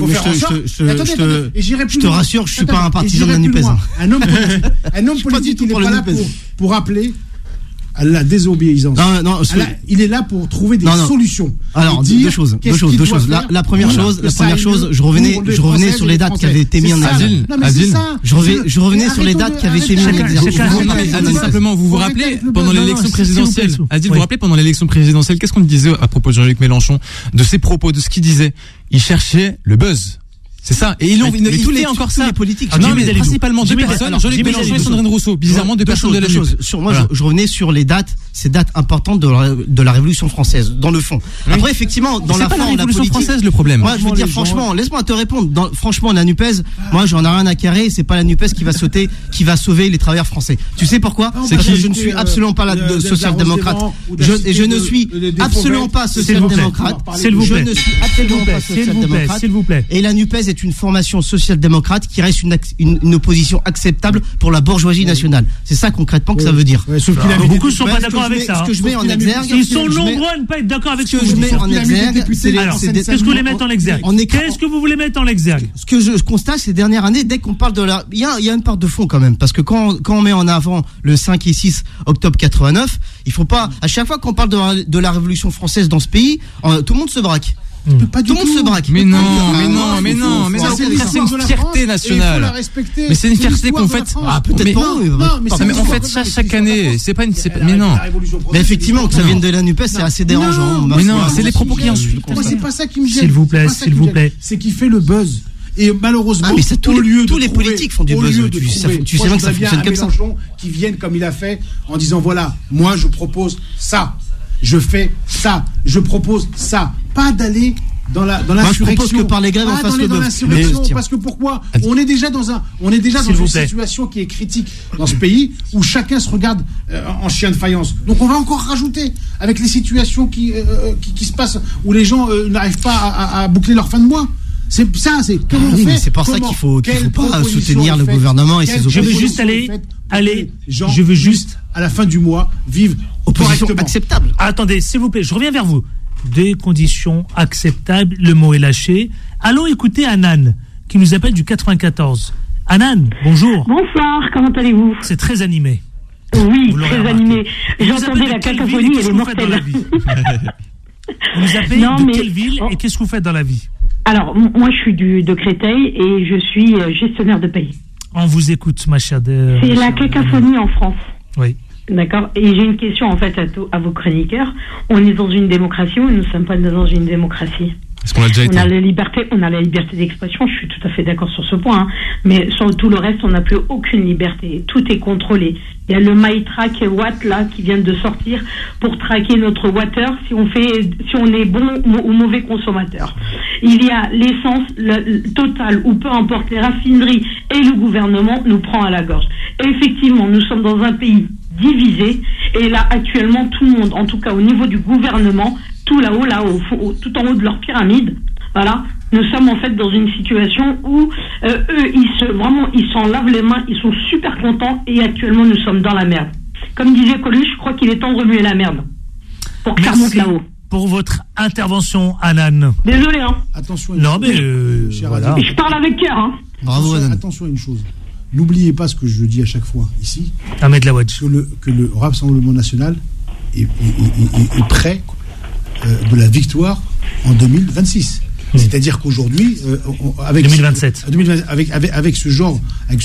Speaker 9: Je te rassure, je suis pas un partisan de la NUPES.
Speaker 12: Un homme politique, il n'est pas là pour appeler à la désobéissance. Il est là pour trouver des solutions.
Speaker 9: Alors, deux choses. La première chose, je revenais sur les dates qui avaient été mises en exergue. Je revenais sur les dates qui avaient été mises en exergue.
Speaker 4: Simplement, vous vous rappelez, pendant l'élection présidentielle, Adil, vous vous rappelez, pendant l'élection présidentielle, qu'est-ce qu'on disait à propos de Jean-Luc Mélenchon, de ses propos, de ce qu'il disait? Il cherchait le buzz. C'est ça. Et il fait encore ça.
Speaker 9: Les politiques.
Speaker 4: Non, mais principalement deux personnes, Jean-Luc Mélenchon et Sandrine Rousseau. Bizarrement, deux personnes de la NUPES.
Speaker 9: Je revenais sur les dates, ces dates importantes de la Révolution française, dans le fond. Après, effectivement, dans la forme, la politique.
Speaker 4: Française, le problème.
Speaker 9: Moi, je veux dire, franchement, laisse-moi te répondre. Franchement, la NUPES, moi, j'en ai rien à carrer. C'est pas la NUPES qui va sauver les travailleurs français. Tu sais pourquoi? C'est que je ne suis absolument pas social-démocrate. Je ne suis absolument pas social-démocrate.
Speaker 2: S'il vous plaît.
Speaker 9: Je ne suis absolument pas social-démocrate.
Speaker 2: S'il vous plaît.
Speaker 9: Et la NUPES est une formation social-démocrate qui reste une opposition acceptable pour la bourgeoisie nationale. C'est ça concrètement que ça veut dire.
Speaker 2: Beaucoup ne sont pas d'accord avec ça.
Speaker 9: Ce que je mets en exergue,
Speaker 2: ils sont nombreux à ne pas être d'accord avec ce que
Speaker 9: je mets en exergue.
Speaker 2: Qu'est-ce que vous voulez mettre en exergue? Qu'est-ce que vous voulez mettre en exergue?
Speaker 9: Ce que je constate ces dernières années, dès qu'on parle il y a une part de fond quand même, parce que quand on met en avant le 5 et 6 octobre 89, il faut pas, à chaque fois qu'on parle de la Révolution française dans ce pays, tout le monde se braque. Tout le monde se braque.
Speaker 4: Mais c'est une fierté nationale. Mais c'est une fierté qu'on fait.
Speaker 9: Peut-être pas.
Speaker 4: Mais on fait ça chaque année. C'est pas une. Mais non.
Speaker 9: Mais effectivement, que ça vienne de la NUPES, c'est assez dérangeant.
Speaker 4: Mais non, c'est les propos qui en suivent.
Speaker 12: Moi, c'est pas ça qui me gêne.
Speaker 2: S'il vous plaît.
Speaker 12: C'est qu'il fait le buzz. Et malheureusement,
Speaker 9: tous les politiques font du buzz. Tu sais bien que ça fonctionne comme ça.
Speaker 12: Qui viennent comme il a fait en disant voilà, moi je propose ça. Je fais ça, je propose ça. Pas d'aller dans l'insurrection.
Speaker 9: Je propose que par les grèves, on fasse le buzz.
Speaker 12: Parce que pourquoi? On est déjà dans une situation qui est critique dans ce pays où chacun se regarde en chien de faïence. Donc on va encore rajouter avec les situations qui se passent où les gens n'arrivent pas à boucler leur fin de mois. C'est ça, c'est comment on fait.
Speaker 9: Mais c'est pour ça qu'il faut pas soutenir le gouvernement et ses oppositions.
Speaker 2: Je veux juste
Speaker 12: à la fin du mois vivre
Speaker 9: opposition acceptable.
Speaker 2: Attendez, s'il vous plaît, je reviens vers vous. Des conditions acceptables, le mot est lâché. Allons écouter Anan qui nous appelle du 94. Anan, bonjour.
Speaker 13: Bonsoir, comment allez-vous?
Speaker 2: C'est très animé.
Speaker 13: Oui, très animé. J'entendais la cacophonie et les mortels.
Speaker 2: Vous nous appelez de quelle ville et qu'est-ce que vous faites dans la vie?
Speaker 13: Alors, moi, je suis de Créteil et je suis gestionnaire de pays.
Speaker 2: On vous écoute, ma chère.
Speaker 13: C'est la cacophonie en France.
Speaker 2: Oui.
Speaker 13: D'accord. Et j'ai une question, en fait, à vos chroniqueurs. On est dans une démocratie ou nous ne sommes pas dans une démocratie?
Speaker 4: Est-ce qu'on a déjà été?
Speaker 13: On a la liberté d'expression, je suis tout à fait d'accord sur ce point, hein. Mais sur tout le reste, on n'a plus aucune liberté. Tout est contrôlé. Il y a le MyTrack Watt, là, qui vient de sortir pour traquer notre water si on est bon ou mauvais consommateur. Il y a l'essence Total, ou peu importe, les raffineries et le gouvernement nous prend à la gorge. Et effectivement, nous sommes dans un pays divisé, et là, actuellement, tout le monde, en tout cas au niveau du gouvernement, tout là-haut, tout en haut de leur pyramide, voilà, nous sommes en fait dans une situation où eux, ils s'en lavent les mains, ils sont super contents, et actuellement nous sommes dans la merde. Comme disait Coluche, je crois qu'il est temps de remuer la merde pour que ça remonte là-haut.
Speaker 2: Pour votre intervention, Anan.
Speaker 13: Désolé, hein.
Speaker 12: Attention.
Speaker 2: Non, mais
Speaker 12: voilà.
Speaker 13: Je parle avec cœur, hein.
Speaker 9: Bravo, Anan.
Speaker 12: Attention à une chose. N'oubliez pas ce que je dis à chaque fois ici.
Speaker 2: Ahmed Laouadj.
Speaker 12: Que le Rassemblement national est prêt de la victoire en 2026. C'est-à-dire qu'aujourd'hui, avec
Speaker 2: 2027,
Speaker 12: avec ce genre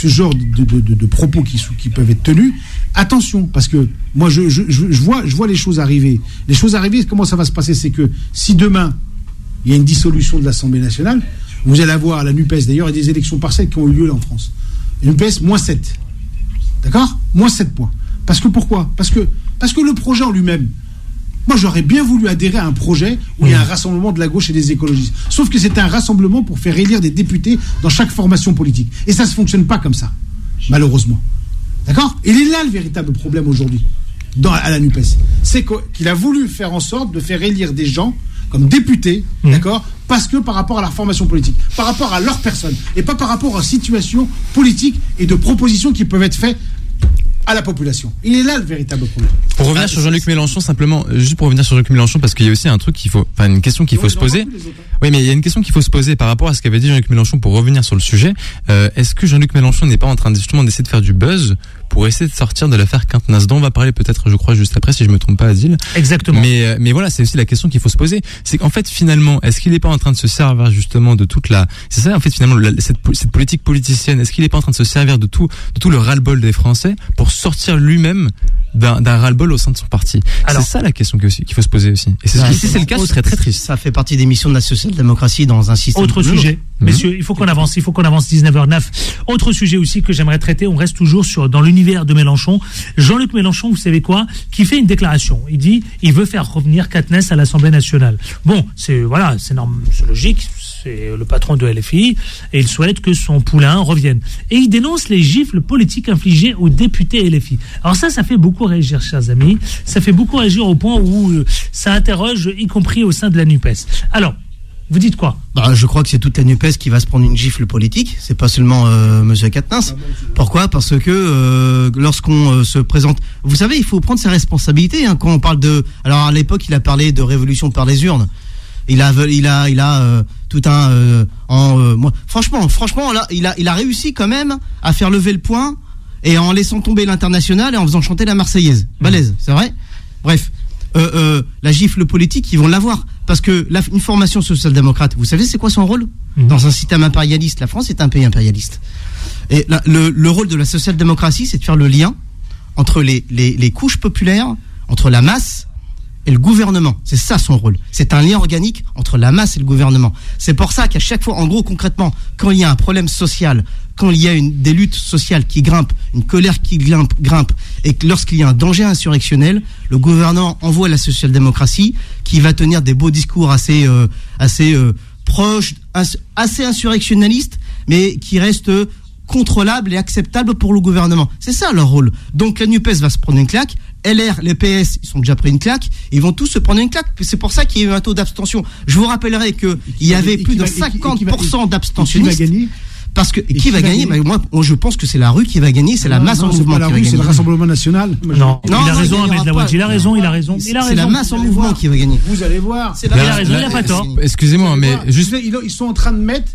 Speaker 12: de propos qui peuvent être tenus, attention, parce que moi je vois les choses arriver. Les choses arriver, comment ça va se passer? C'est que si demain il y a une dissolution de l'Assemblée nationale, vous allez avoir à la NUPES, d'ailleurs, il y a des élections partielles qui ont eu lieu là en France. La NUPES, -7. D'accord? -7 points. Parce que pourquoi? Parce que le projet en lui-même, moi j'aurais bien voulu adhérer à un projet où il y a un rassemblement de la gauche et des écologistes. Sauf que c'est un rassemblement pour faire élire des députés dans chaque formation politique. Et ça ne fonctionne pas comme ça, malheureusement. D'accord? Et il est là le véritable problème aujourd'hui, à la NUPES. C'est qu'il a voulu faire en sorte de faire élire des gens comme députés, d'accord? Parce que par rapport à leur formation politique, par rapport à leur personne, et pas par rapport aux situations politiques et de propositions qui peuvent être faites à la population. Il est là le véritable problème.
Speaker 4: Pour revenir sur Jean-Luc Mélenchon, simplement, juste pour revenir sur Jean-Luc Mélenchon, parce qu'il y a aussi une question qu'il faut se poser. Oui, mais il y a une question qu'il faut se poser par rapport à ce qu'avait dit Jean-Luc Mélenchon pour revenir sur le sujet. Est-ce que Jean-Luc Mélenchon n'est pas en train justement d'essayer de faire du buzz pour essayer de sortir de l'affaire Quintenaz, dont on va parler peut-être, je crois, juste après, si je me trompe pas, Adil.
Speaker 2: Exactement.
Speaker 4: Mais voilà, c'est aussi la question qu'il faut se poser. C'est qu'en fait, finalement, est-ce qu'il n'est pas en train de se servir justement de toute c'est ça, en fait, finalement, cette politique politicienne, est-ce qu'il n'est pas en train de se servir de tout le ras-le-bol des Français pour sortir lui-même d'un ras-le-bol au sein de son parti? C'est ça la question qu'il faut se poser aussi. Et si c'est le cas, ce serait très triste.
Speaker 9: Ça fait partie des missions de la social-démocratie dans un système.
Speaker 2: Autre sujet. Messieurs, il faut qu'on avance, 19h09. Autre sujet aussi que j'aimerais traiter, on reste toujours dans l'univers de Mélenchon. Jean-Luc Mélenchon, vous savez quoi, qui fait une déclaration. Il dit, il veut faire revenir Quatennens à l'Assemblée nationale. Bon, c'est logique, c'est le patron de LFI, et il souhaite que son poulain revienne. Et il dénonce les gifles politiques infligées aux députés LFI. Alors ça fait beaucoup réagir, chers amis. Ça fait beaucoup réagir au point où ça interroge, y compris au sein de la NUPES. Alors, vous dites quoi?
Speaker 9: Je crois que c'est toute la NUPES qui va se prendre une gifle politique. C'est pas seulement Monsieur Quatennens. Pourquoi? Parce que lorsqu'on se présente, vous savez, il faut prendre ses responsabilités. Quand on parle alors à l'époque, il a parlé de révolution par les urnes. Il a tout un. Franchement, là, il a réussi quand même à faire lever le poing et en laissant tomber l'Internationale et en faisant chanter la Marseillaise. Balèze, c'est vrai. Bref, la gifle politique, ils vont l'avoir. Parce que une formation social-démocrate, vous savez c'est quoi son rôle? Dans un système impérialiste, la France est un pays impérialiste. Et le rôle de la social-démocratie, c'est de faire le lien entre les couches populaires, entre la masse et le gouvernement. C'est ça son rôle. C'est un lien organique entre la masse et le gouvernement. C'est pour ça qu'à chaque fois, en gros, concrètement, quand il y a un problème social, quand il y a des luttes sociales qui grimpent, une colère qui grimpe, et que lorsqu'il y a un danger insurrectionnel, le gouvernement envoie la social-démocratie qui va tenir des beaux discours assez proches, assez insurrectionnalistes, mais qui restent contrôlables et acceptables pour le gouvernement. C'est ça leur rôle. Donc la NUPES va se prendre une claque. LR, les PS, ils sont déjà pris une claque. Ils vont tous se prendre une claque. C'est pour ça qu'il y a eu un taux d'abstention. Je vous rappellerai qu'il y avait plus de 50% d'abstentionnistes.
Speaker 12: Qui va gagner?
Speaker 9: Parce que qui va gagner? Moi, je pense que c'est la rue qui va gagner, c'est la masse en mouvement qui va gagner.
Speaker 12: C'est le Rassemblement national.
Speaker 2: Non, il a raison, Ahmed Lawad, il a raison.
Speaker 9: C'est la masse en mouvement qui va gagner.
Speaker 12: Vous allez voir.
Speaker 2: Il a raison, il n'a pas tort.
Speaker 4: Excusez-moi, mais juste.
Speaker 12: Ils sont en train de mettre,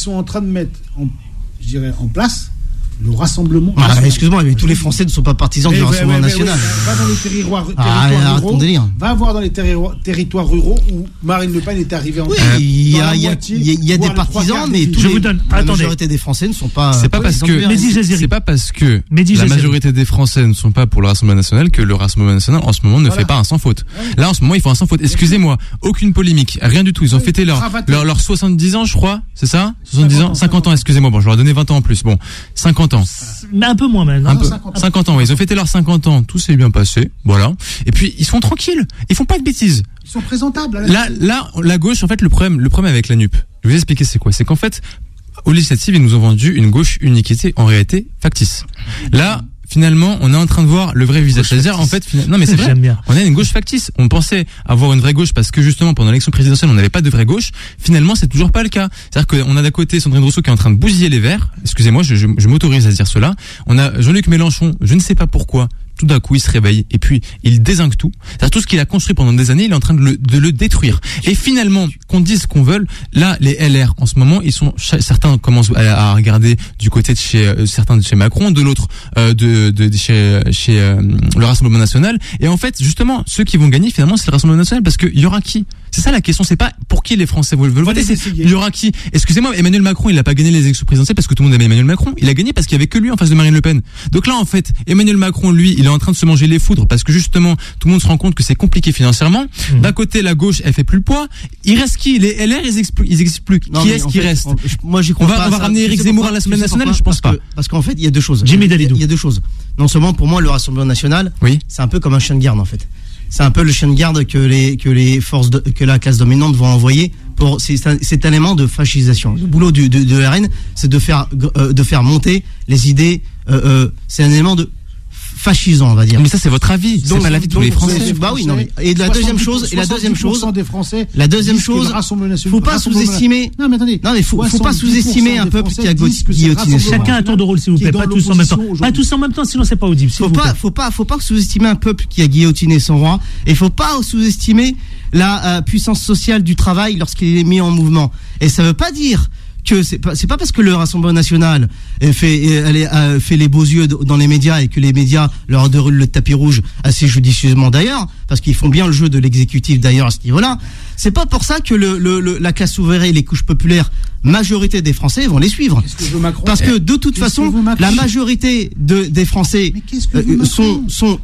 Speaker 12: en place le Rassemblement national.
Speaker 9: Excuse-moi, mais tous les Français ne sont pas partisans du Rassemblement national.
Speaker 12: Va dans les territoires ruraux. Va voir dans les territoires ruraux où Marine Le Pen est arrivée en tête.
Speaker 9: Il y a des partisans, mais la majorité des Français ne sont pas.
Speaker 4: C'est pas parce que la majorité des Français ne sont pas pour le Rassemblement national que le Rassemblement national en ce moment ne fait pas un sans faute. Là, en ce moment, ils font un sans faute. Excusez-moi, aucune polémique, rien du tout. Ils ont fêté leurs 70 ans, je crois, c'est ça? 70 ans, 50 ans, excusez-moi. Bon, je leur ai donné 20 ans en plus. Bon, 50 ans.
Speaker 2: Mais un peu moins maintenant.
Speaker 4: 50 ans, ouais. Ils ont fêté leurs 50 ans, tout s'est bien passé, voilà. Et puis, ils sont tranquilles, ils font pas de bêtises.
Speaker 12: Ils sont présentables.
Speaker 4: Là, la gauche, en fait, le problème avec la NUP, je vais vous expliquer c'est quoi. C'est qu'en fait, aux législatives, ils nous ont vendu une gauche unique, qui était en réalité factice. Là, finalement, on est en train de voir le vrai visage. C'est-à-dire, en fait, non mais c'est vrai, on a une gauche factice. On pensait avoir une vraie gauche parce que justement, pendant l'élection présidentielle, on n'avait pas de vraie gauche. Finalement, c'est toujours pas le cas. C'est-à-dire qu'on a d'un côté Sandrine Rousseau qui est en train de bousiller les Verts. Excusez-moi, je m'autorise à dire cela. On a Jean-Luc Mélenchon, je ne sais pas pourquoi, tout d'un coup, il se réveille et puis il dézingue tout. C'est-à-dire tout ce qu'il a construit pendant des années, il est en train de le détruire. Et finalement, qu'on dise ce qu'on veut, là, les LR, en ce moment, certains commencent à regarder du côté de certains de chez Macron, de l'autre, chez le Rassemblement National. Et en fait, justement, ceux qui vont gagner, finalement, c'est le Rassemblement National, parce qu'il y aura qui? C'est ça la question, c'est pas pour qui les Français veulent voter, c'est il y aura qui. Excusez-moi, Emmanuel Macron, il a pas gagné les élections présidentielles parce que tout le monde aimait Emmanuel Macron, il a gagné parce qu'il y avait que lui en face de Marine Le Pen. Donc là, en fait, Emmanuel Macron, lui, il est en train de se manger les foudres parce que justement, tout le monde se rend compte que c'est compliqué financièrement. D'un côté, la gauche, elle fait plus le poids. Il reste qui? Les LR, ils existent plus. Qui est-ce qui reste?
Speaker 9: Moi, j'y crois pas.
Speaker 4: On va ramener Éric Zemmour à l'Assemblée nationale, je pense pas.
Speaker 9: Parce qu'en fait, il y a deux choses.
Speaker 2: Jimmy Dalidou.
Speaker 9: Il y a deux choses. Non seulement pour moi, le Rassemblement National, c'est un peu comme un chien de garde en fait. C'est un peu le chien de garde que les forces que la classe dominante vont envoyer pour c'est un élément de fascisation. Le boulot de RN, c'est de faire monter les idées. C'est un élément de fascisant, on va dire.
Speaker 4: Mais ça, c'est votre avis. C'est pas l'avis de tous les Français.
Speaker 9: Bah oui, non mais. Et la deuxième chose,
Speaker 12: des Français.
Speaker 9: La deuxième chose, faut pas sous-estimer. Non mais attendez. Non mais faut pas sous-estimer un peuple qui a guillotiné.
Speaker 2: Chacun à tour de rôle, s'il vous plaît. Pas tous en même temps. Pas tous en même temps, sinon c'est pas audible.
Speaker 9: Faut pas sous-estimer un peuple qui a guillotiné son roi. Et faut pas sous-estimer la puissance sociale du travail lorsqu'il est mis en mouvement. Et ça veut pas dire que c'est pas parce que le Rassemblement National fait les beaux yeux dans les médias et que les médias leur déroulent le tapis rouge assez judicieusement d'ailleurs, parce qu'ils font bien le jeu de l'exécutif d'ailleurs à ce niveau-là. C'est pas pour ça que la classe ouvrière et les couches populaires, majorité des Français vont les suivre. Parce que de toute façon, la majorité des Français sont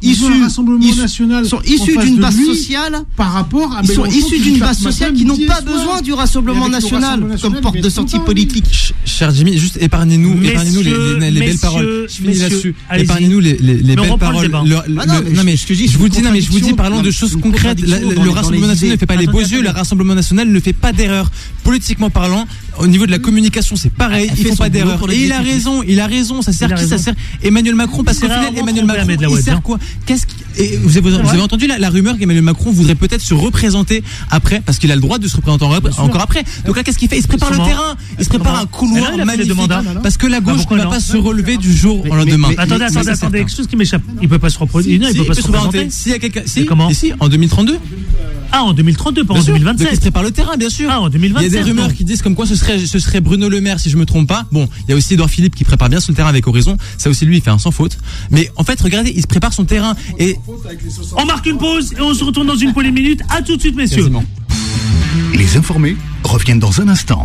Speaker 9: issus d'une base sociale
Speaker 12: par rapport à
Speaker 9: ils sont issus d'une base sociale qui n'ont pas besoin du Rassemblement National comme porte de sortie politique.
Speaker 4: Cher Jimmy, juste épargnez-nous les belles paroles. Je finis là-dessus. Épargnez-nous les belles paroles. Non mais je vous dis parlons de choses concrètes. Le Rassemblement National ne fait pas les beaux yeux. Le Rassemblement National ne fait pas d'erreur. Politiquement parlant, au niveau de la communication, c'est pareil. Ils font pas d'erreur. Et il a raison. Ça sert qui? Ça sert Emmanuel Macron, parce qu'au final, Emmanuel Macron, il sert quoi? Vous avez entendu la rumeur qu'Emmanuel Macron voudrait peut-être se représenter après, parce qu'il a le droit de se représenter encore après. Donc là, qu'est-ce qu'il fait? Il se prépare le terrain. Il se prépare un couloir magnifique. Parce que la gauche ne va pas se relever du jour au lendemain.
Speaker 2: Attendez, quelque chose qui m'échappe. Il peut pas se représenter. Il peut pas se représenter.
Speaker 4: S'il y a quelqu'un, si, en 2032.
Speaker 2: Ah, en 2032, pas en 2027.
Speaker 4: Donc il se prépare le terrain, bien sûr.
Speaker 2: Ah, en 2027.
Speaker 4: Il y a des rumeurs qui disent comme quoi ce serait Bruno Le Maire, si je me trompe pas. Bon, il y a aussi Édouard Philippe qui prépare bien son terrain avec Horizon. Ça aussi, lui, il fait un sans faute. Mais en fait, regardez, il se prépare son terrain et
Speaker 2: on marque une pause et on se retourne dans une poignée de minutes. À tout de suite, messieurs.
Speaker 4: Quasiment.
Speaker 1: Les informés reviennent dans un instant.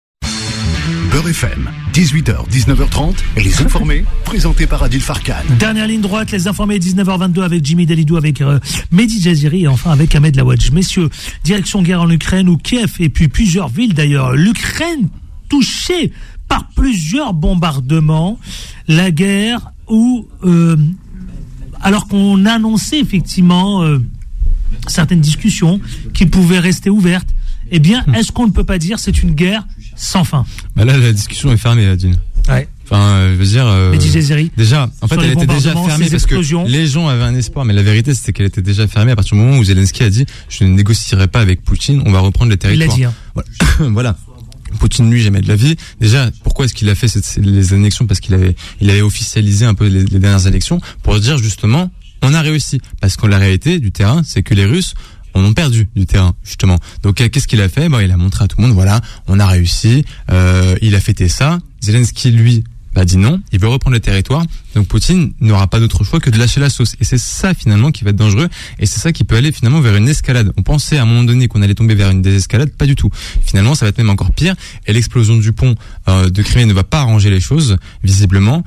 Speaker 1: Beurre FM, 18h, 19h30, les informés, présentés par Adil Farkan.
Speaker 2: Dernière ligne droite, les informés, 19h22 avec Jimmy Dalidou, avec Mehdi Jaziri et enfin avec Ahmed Laouadj. Messieurs, direction guerre en Ukraine ou Kiev et puis plusieurs villes d'ailleurs. L'Ukraine touchée par plusieurs bombardements. La guerre où, alors qu'on annonçait effectivement certaines discussions qui pouvaient rester ouvertes, eh bien, est-ce qu'on ne peut pas dire c'est une guerre sans fin?
Speaker 4: Bah là, la discussion est fermée, Adine.
Speaker 2: Ouais.
Speaker 4: Enfin, je veux dire,
Speaker 2: déjà,
Speaker 4: en fait, elle était déjà fermée parce que les gens avaient un espoir, mais la vérité, c'était qu'elle était déjà fermée à partir du moment où Zelensky a dit je ne négocierai pas avec Poutine, on va reprendre les territoires.
Speaker 2: Il l'a dit, hein.
Speaker 4: Voilà. Poutine, lui, jamais de la vie. Déjà, pourquoi est-ce qu'il a fait les annexions? Parce qu'il avait officialisé un peu les dernières élections pour se dire justement, on a réussi. Parce que la réalité du terrain, c'est que les Russes on a perdu du terrain, justement. Donc, qu'est-ce qu'il a fait? Il a montré à tout le monde, voilà, on a réussi, il a fêté ça. Zelensky, lui, dit non, il veut reprendre le territoire. Donc, Poutine n'aura pas d'autre choix que de lâcher la sauce. Et c'est ça, finalement, qui va être dangereux. Et c'est ça qui peut aller, finalement, vers une escalade. On pensait, à un moment donné, qu'on allait tomber vers une désescalade. Pas du tout. Finalement, ça va être même encore pire. Et l'explosion du pont, de Crimée ne va pas arranger les choses, visiblement.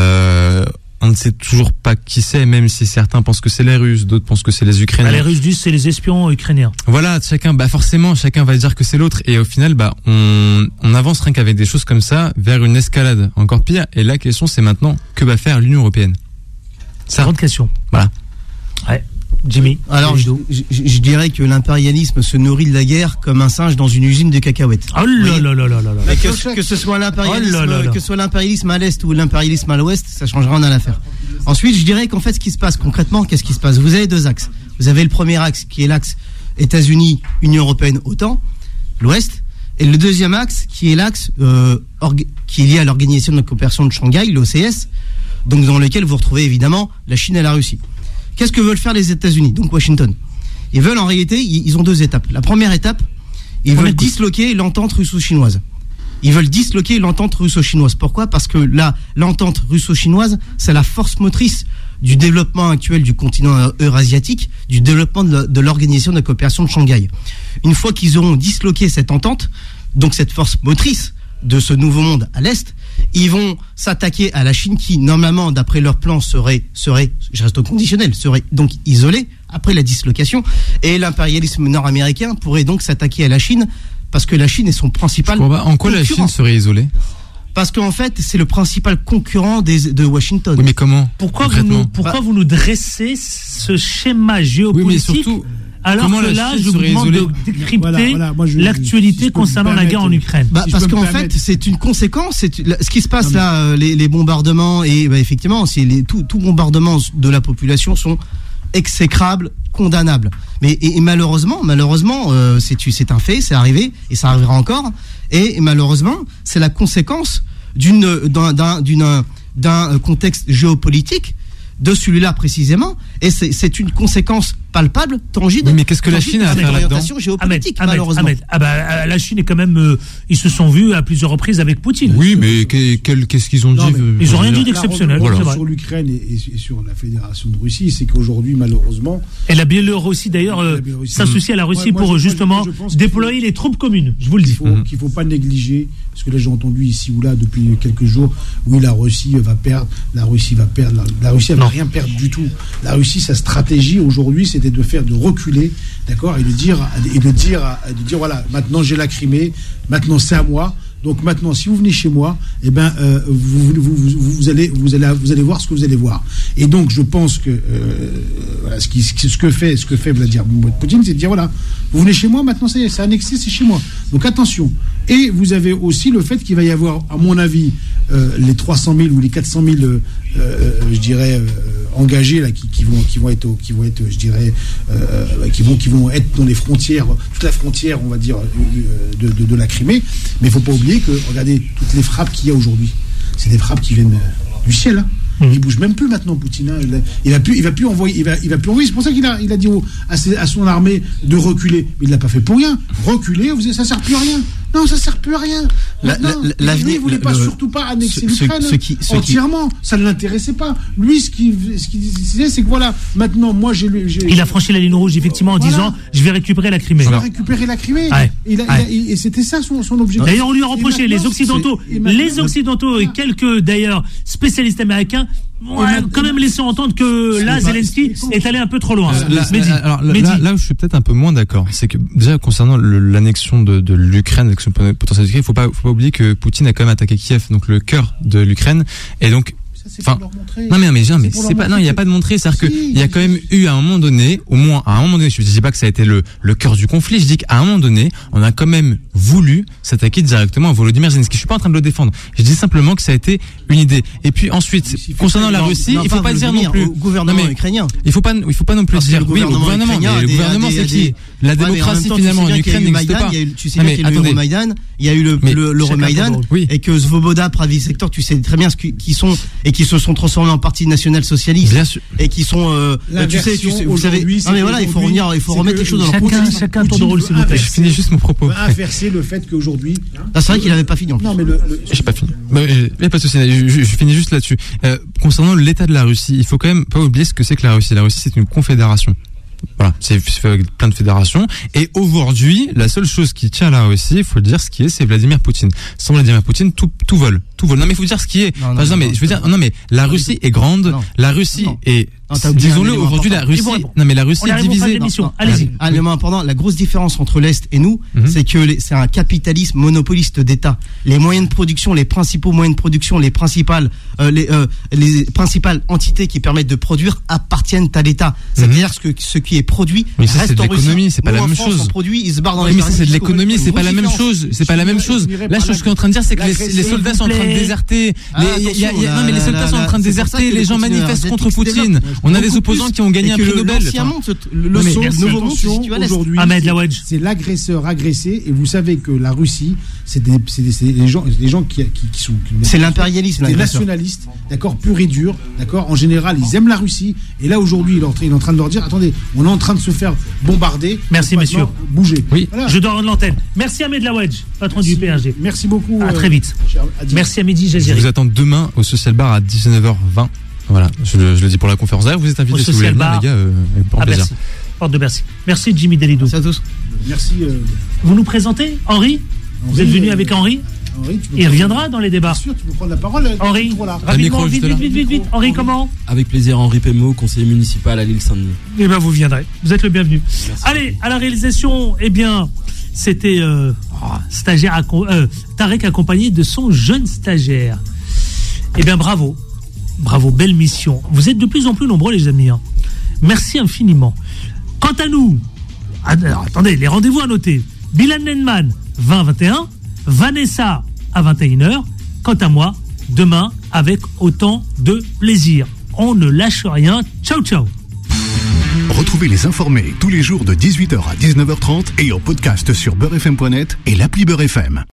Speaker 4: On ne sait toujours pas qui c'est, même si certains pensent que c'est les Russes, d'autres pensent que c'est les Ukrainiens.
Speaker 2: Les Russes disent c'est les espions ukrainiens.
Speaker 4: Voilà, forcément, chacun va dire que c'est l'autre. Et au final, on avance rien qu'avec des choses comme ça vers une escalade encore pire. Et la question, c'est maintenant, que va faire l'Union européenne?
Speaker 2: C'est une grande question.
Speaker 4: Voilà.
Speaker 2: Ouais. Jimmy.
Speaker 9: Alors, je dirais que l'impérialisme se nourrit de la guerre comme un singe dans une usine de cacahuètes.
Speaker 2: Oh là là là là là là.
Speaker 9: Que ce soit l'impérialisme à l'est ou l'impérialisme à l'ouest, ça changera en à l'affaire. Ensuite, je dirais qu'en fait, ce qui se passe concrètement, qu'est-ce qui se passe? Vous avez deux axes. Vous avez le premier axe qui est l'axe États-Unis, Union européenne, OTAN, l'ouest, et le deuxième axe qui est l'axe qui est lié à l'organisation de la coopération de Shanghai, l'OCS, donc dans lequel vous retrouvez évidemment la Chine et la Russie. Qu'est-ce que veulent faire les États-Unis, donc Washington? Ils veulent en réalité, ils ont deux étapes. La première étape, ils veulent disloquer l'entente russo-chinoise. Ils veulent disloquer l'entente russo-chinoise. Pourquoi? Parce que là, l'entente russo-chinoise, c'est la force motrice du développement actuel du continent eurasiatique, du développement de l'organisation de la coopération de Shanghai. Une fois qu'ils auront disloqué cette entente, donc cette force motrice de ce nouveau monde à l'Est, ils vont s'attaquer à la Chine qui, normalement, d'après leur plan, serait, je reste au conditionnel, serait donc isolée après la dislocation, et l'impérialisme nord-américain pourrait donc s'attaquer à la Chine parce que la Chine est son principal concurrent.
Speaker 4: En quoi la Chine serait isolée?
Speaker 9: Parce qu'en fait, c'est le principal concurrent de Washington.
Speaker 4: Oui, mais comment?
Speaker 2: Pourquoi vous nous dressez ce schéma géopolitique?
Speaker 4: Oui, mais surtout,
Speaker 2: alors que là, je vous demande de décrypter l'actualité concernant la guerre en Ukraine.
Speaker 9: Parce qu'en fait, c'est une conséquence. Ce qui se passe là, les bombardements, et effectivement, tout bombardement de la population sont exécrables, condamnables. Mais et malheureusement, c'est un fait, c'est arrivé, et ça arrivera encore. Et malheureusement, c'est la conséquence d'un contexte géopolitique de celui-là précisément, et c'est une conséquence palpable, tangible.
Speaker 4: Oui, mais qu'est-ce que la Chine a à faire là-dedans?
Speaker 9: Géopolitique, malheureusement.
Speaker 2: La Chine est quand même, ils se sont vus à plusieurs reprises avec Poutine.
Speaker 4: Oui, mais qu'est-ce qu'ils ont dit?
Speaker 2: Ils n'ont rien dit d'exceptionnel.
Speaker 12: Sur l'Ukraine et sur la Fédération de Russie, c'est qu'aujourd'hui, malheureusement,
Speaker 2: et la Biélorussie d'ailleurs s'associe à la Russie pour justement déployer les troupes communes. Je vous le dis.
Speaker 12: Qu'il faut pas négliger, parce que là j'ai entendu ici ou là depuis quelques jours, oui, la Russie va perdre. La Russie elle va rien perdre du tout. La Russie, sa stratégie aujourd'hui, c'était de reculer, d'accord, et de dire voilà, maintenant j'ai la Crimée, maintenant c'est à moi. Donc maintenant, si vous venez chez moi, eh ben, vous allez voir ce que vous allez voir. Et donc, je pense que voilà, ce que fait Vladimir Poutine, c'est de dire voilà, vous venez chez moi, maintenant ça y est, c'est annexé, c'est chez moi. Donc attention. Et vous avez aussi le fait qu'il va y avoir, à mon avis, les 300 000 ou les 400 000, je dirais, engagés là, qui vont être, je dirais, qui vont être dans les frontières, toute la frontière, on va dire, de la Crimée. Mais il faut pas oublier que, regardez, toutes les frappes qu'il y a aujourd'hui, c'est des frappes qui viennent du ciel. Hein. Il bouge même plus maintenant, Poutine. Hein. Il va plus envoyer. C'est pour ça qu'il a dit à son armée de reculer. Mais il l'a pas fait pour rien. Reculer, ça sert plus à rien. Non, ça sert plus à rien. Lui, il voulait surtout pas annexer l'Ukraine entièrement. Ça ne l'intéressait pas. Lui, ce qu'il disait, c'est que voilà, maintenant, moi,
Speaker 2: il a franchi la ligne rouge, effectivement, en disant, je vais récupérer la Crimée.
Speaker 12: Et c'était ça son objectif.
Speaker 2: D'ailleurs, on lui a reproché, les Occidentaux et quelques, d'ailleurs, spécialistes américains, quand même laissé entendre que là, Zelensky est allé un peu trop loin.
Speaker 4: Là où je suis peut-être un peu moins d'accord, c'est que déjà concernant l'annexion de l'Ukraine, l'annexion potentielle d'Ukraine, il faut pas oublier que Poutine a quand même attaqué Kiev, donc le cœur de l'Ukraine, et donc non mais c'est pas, non, il n'y a pas de montrer, c'est-à-dire qu'il y a quand même eu à un moment donné, au moins à un moment donné, je dis pas que ça a été le cœur du conflit, je dis qu'à un moment donné, on a quand même voulu s'attaquer directement à Volodymyr Zelensky. Je suis pas en train de le défendre, je dis simplement que ça a été une idée. Et puis ensuite, concernant la Russie, il faut pas dire non plus
Speaker 9: au gouvernement ukrainien.
Speaker 4: Il faut pas non plus dire oui au gouvernement, mais le gouvernement c'est qui? La démocratie finalement en Ukraine n'existe pas.
Speaker 9: Tu sais bien qu'il y a eu l'Euromaïdan, il y a eu l'Euromaïdan, et que Svoboda, Pravi Sector, tu sais très bien ce qu'ils sont, et qui se sont transformés en parti national-socialiste.
Speaker 4: Bien sûr.
Speaker 9: Et qui sont, vous savez, non mais voilà, il faut remettre les choses dans leur contexte.
Speaker 2: Chacun tour de rôle, s'il vous plaît.
Speaker 4: Je finis juste mon propos.
Speaker 12: Inverser le fait qu'aujourd'hui.
Speaker 9: C'est vrai qu'il avait pas fini.
Speaker 12: Non mais
Speaker 4: j'ai pas fini. Il n'y a pas de souci. Je finis juste là-dessus. Concernant l'état de la Russie, il faut quand même pas oublier ce que c'est que la Russie. La Russie, c'est une confédération. Voilà, c'est fait avec plein de fédérations. Et aujourd'hui, la seule chose qui tient à la Russie, il faut le dire, ce qui est, c'est Vladimir Poutine. Sans Vladimir Poutine, tout vole. Non, mais il faut dire ce qui est. Non, mais la Russie est grande. La Russie est, disons-le, aujourd'hui, la Russie. Non, mais la Russie est divisée.
Speaker 2: Allez-y.
Speaker 9: L'élément important, la grosse différence entre l'Est et nous, c'est que c'est un capitalisme monopoliste d'État. Les moyens de production, les principaux moyens de production, les principales entités qui permettent de produire appartiennent à l'État. C'est-à-dire que ce qui est produit reste en Russie.
Speaker 4: C'est pas la même chose.
Speaker 9: Ils se barrent dans les.
Speaker 4: Mais ça, c'est de l'économie, c'est pas la même chose. C'est pas la même chose. Là, ce que je suis en train de dire, c'est que les soldats sont en train de déserter. Les soldats sont en train de déserter. Les gens manifestent contre Poutine. On a des opposants qui ont gagné un prix Nobel.
Speaker 12: Aujourd'hui,
Speaker 2: Ahmed Laouedj,
Speaker 12: c'est l'agresseur agressé, et vous savez que la Russie, c'est des gens qui sont.
Speaker 9: C'est l'impérialisme.
Speaker 12: Des nationalistes, d'accord, pur et dur, d'accord. En général, ils aiment la Russie, et là aujourd'hui, il est en train de leur dire, attendez, on est en train de se faire bombarder.
Speaker 2: Merci messieurs.
Speaker 12: Bougez.
Speaker 2: Oui. Voilà. Je dois rendre l'antenne. Merci Ahmed Laouedj, patron du PNG.
Speaker 12: Merci beaucoup.
Speaker 2: À très vite. Merci à Mehdi Jaziri.
Speaker 4: Je vous attends demain au Social Bar à 19h20. Voilà, je le dis pour la conférence. D'ailleurs, vous êtes invités si vous voulez venir, les gars, avec grand plaisir.
Speaker 2: Bercy. Porte de Bercy. Merci Jimmy Delidou.
Speaker 9: Merci à tous.
Speaker 12: Merci.
Speaker 2: Vous nous présentez Henri. Vous êtes venu avec Henri. Il reviendra dans les débats.
Speaker 12: Bien sûr, tu peux prendre la parole.
Speaker 2: Henri, rapidement, vite. Henri, comment?
Speaker 14: Avec plaisir, Henri Pémo, conseiller municipal à l'île Saint-Denis.
Speaker 2: Eh bien, vous viendrez. Vous êtes le bienvenu. Merci. Allez, à la réalisation, eh bien, c'était Tarek accompagné de son jeune stagiaire. Eh bien, bravo. Bravo, belle mission. Vous êtes de plus en plus nombreux, les amis. Hein. Merci infiniment. Quant à nous, alors, attendez, les rendez-vous à noter. Bilal Nenman, 20-21. Vanessa à 21h. Quant à moi, demain avec autant de plaisir. On ne lâche rien. Ciao, ciao.
Speaker 1: Retrouvez les informés tous les jours de 18h à 19h30 et en podcast sur beurrefm.net et l'appli Beurre FM.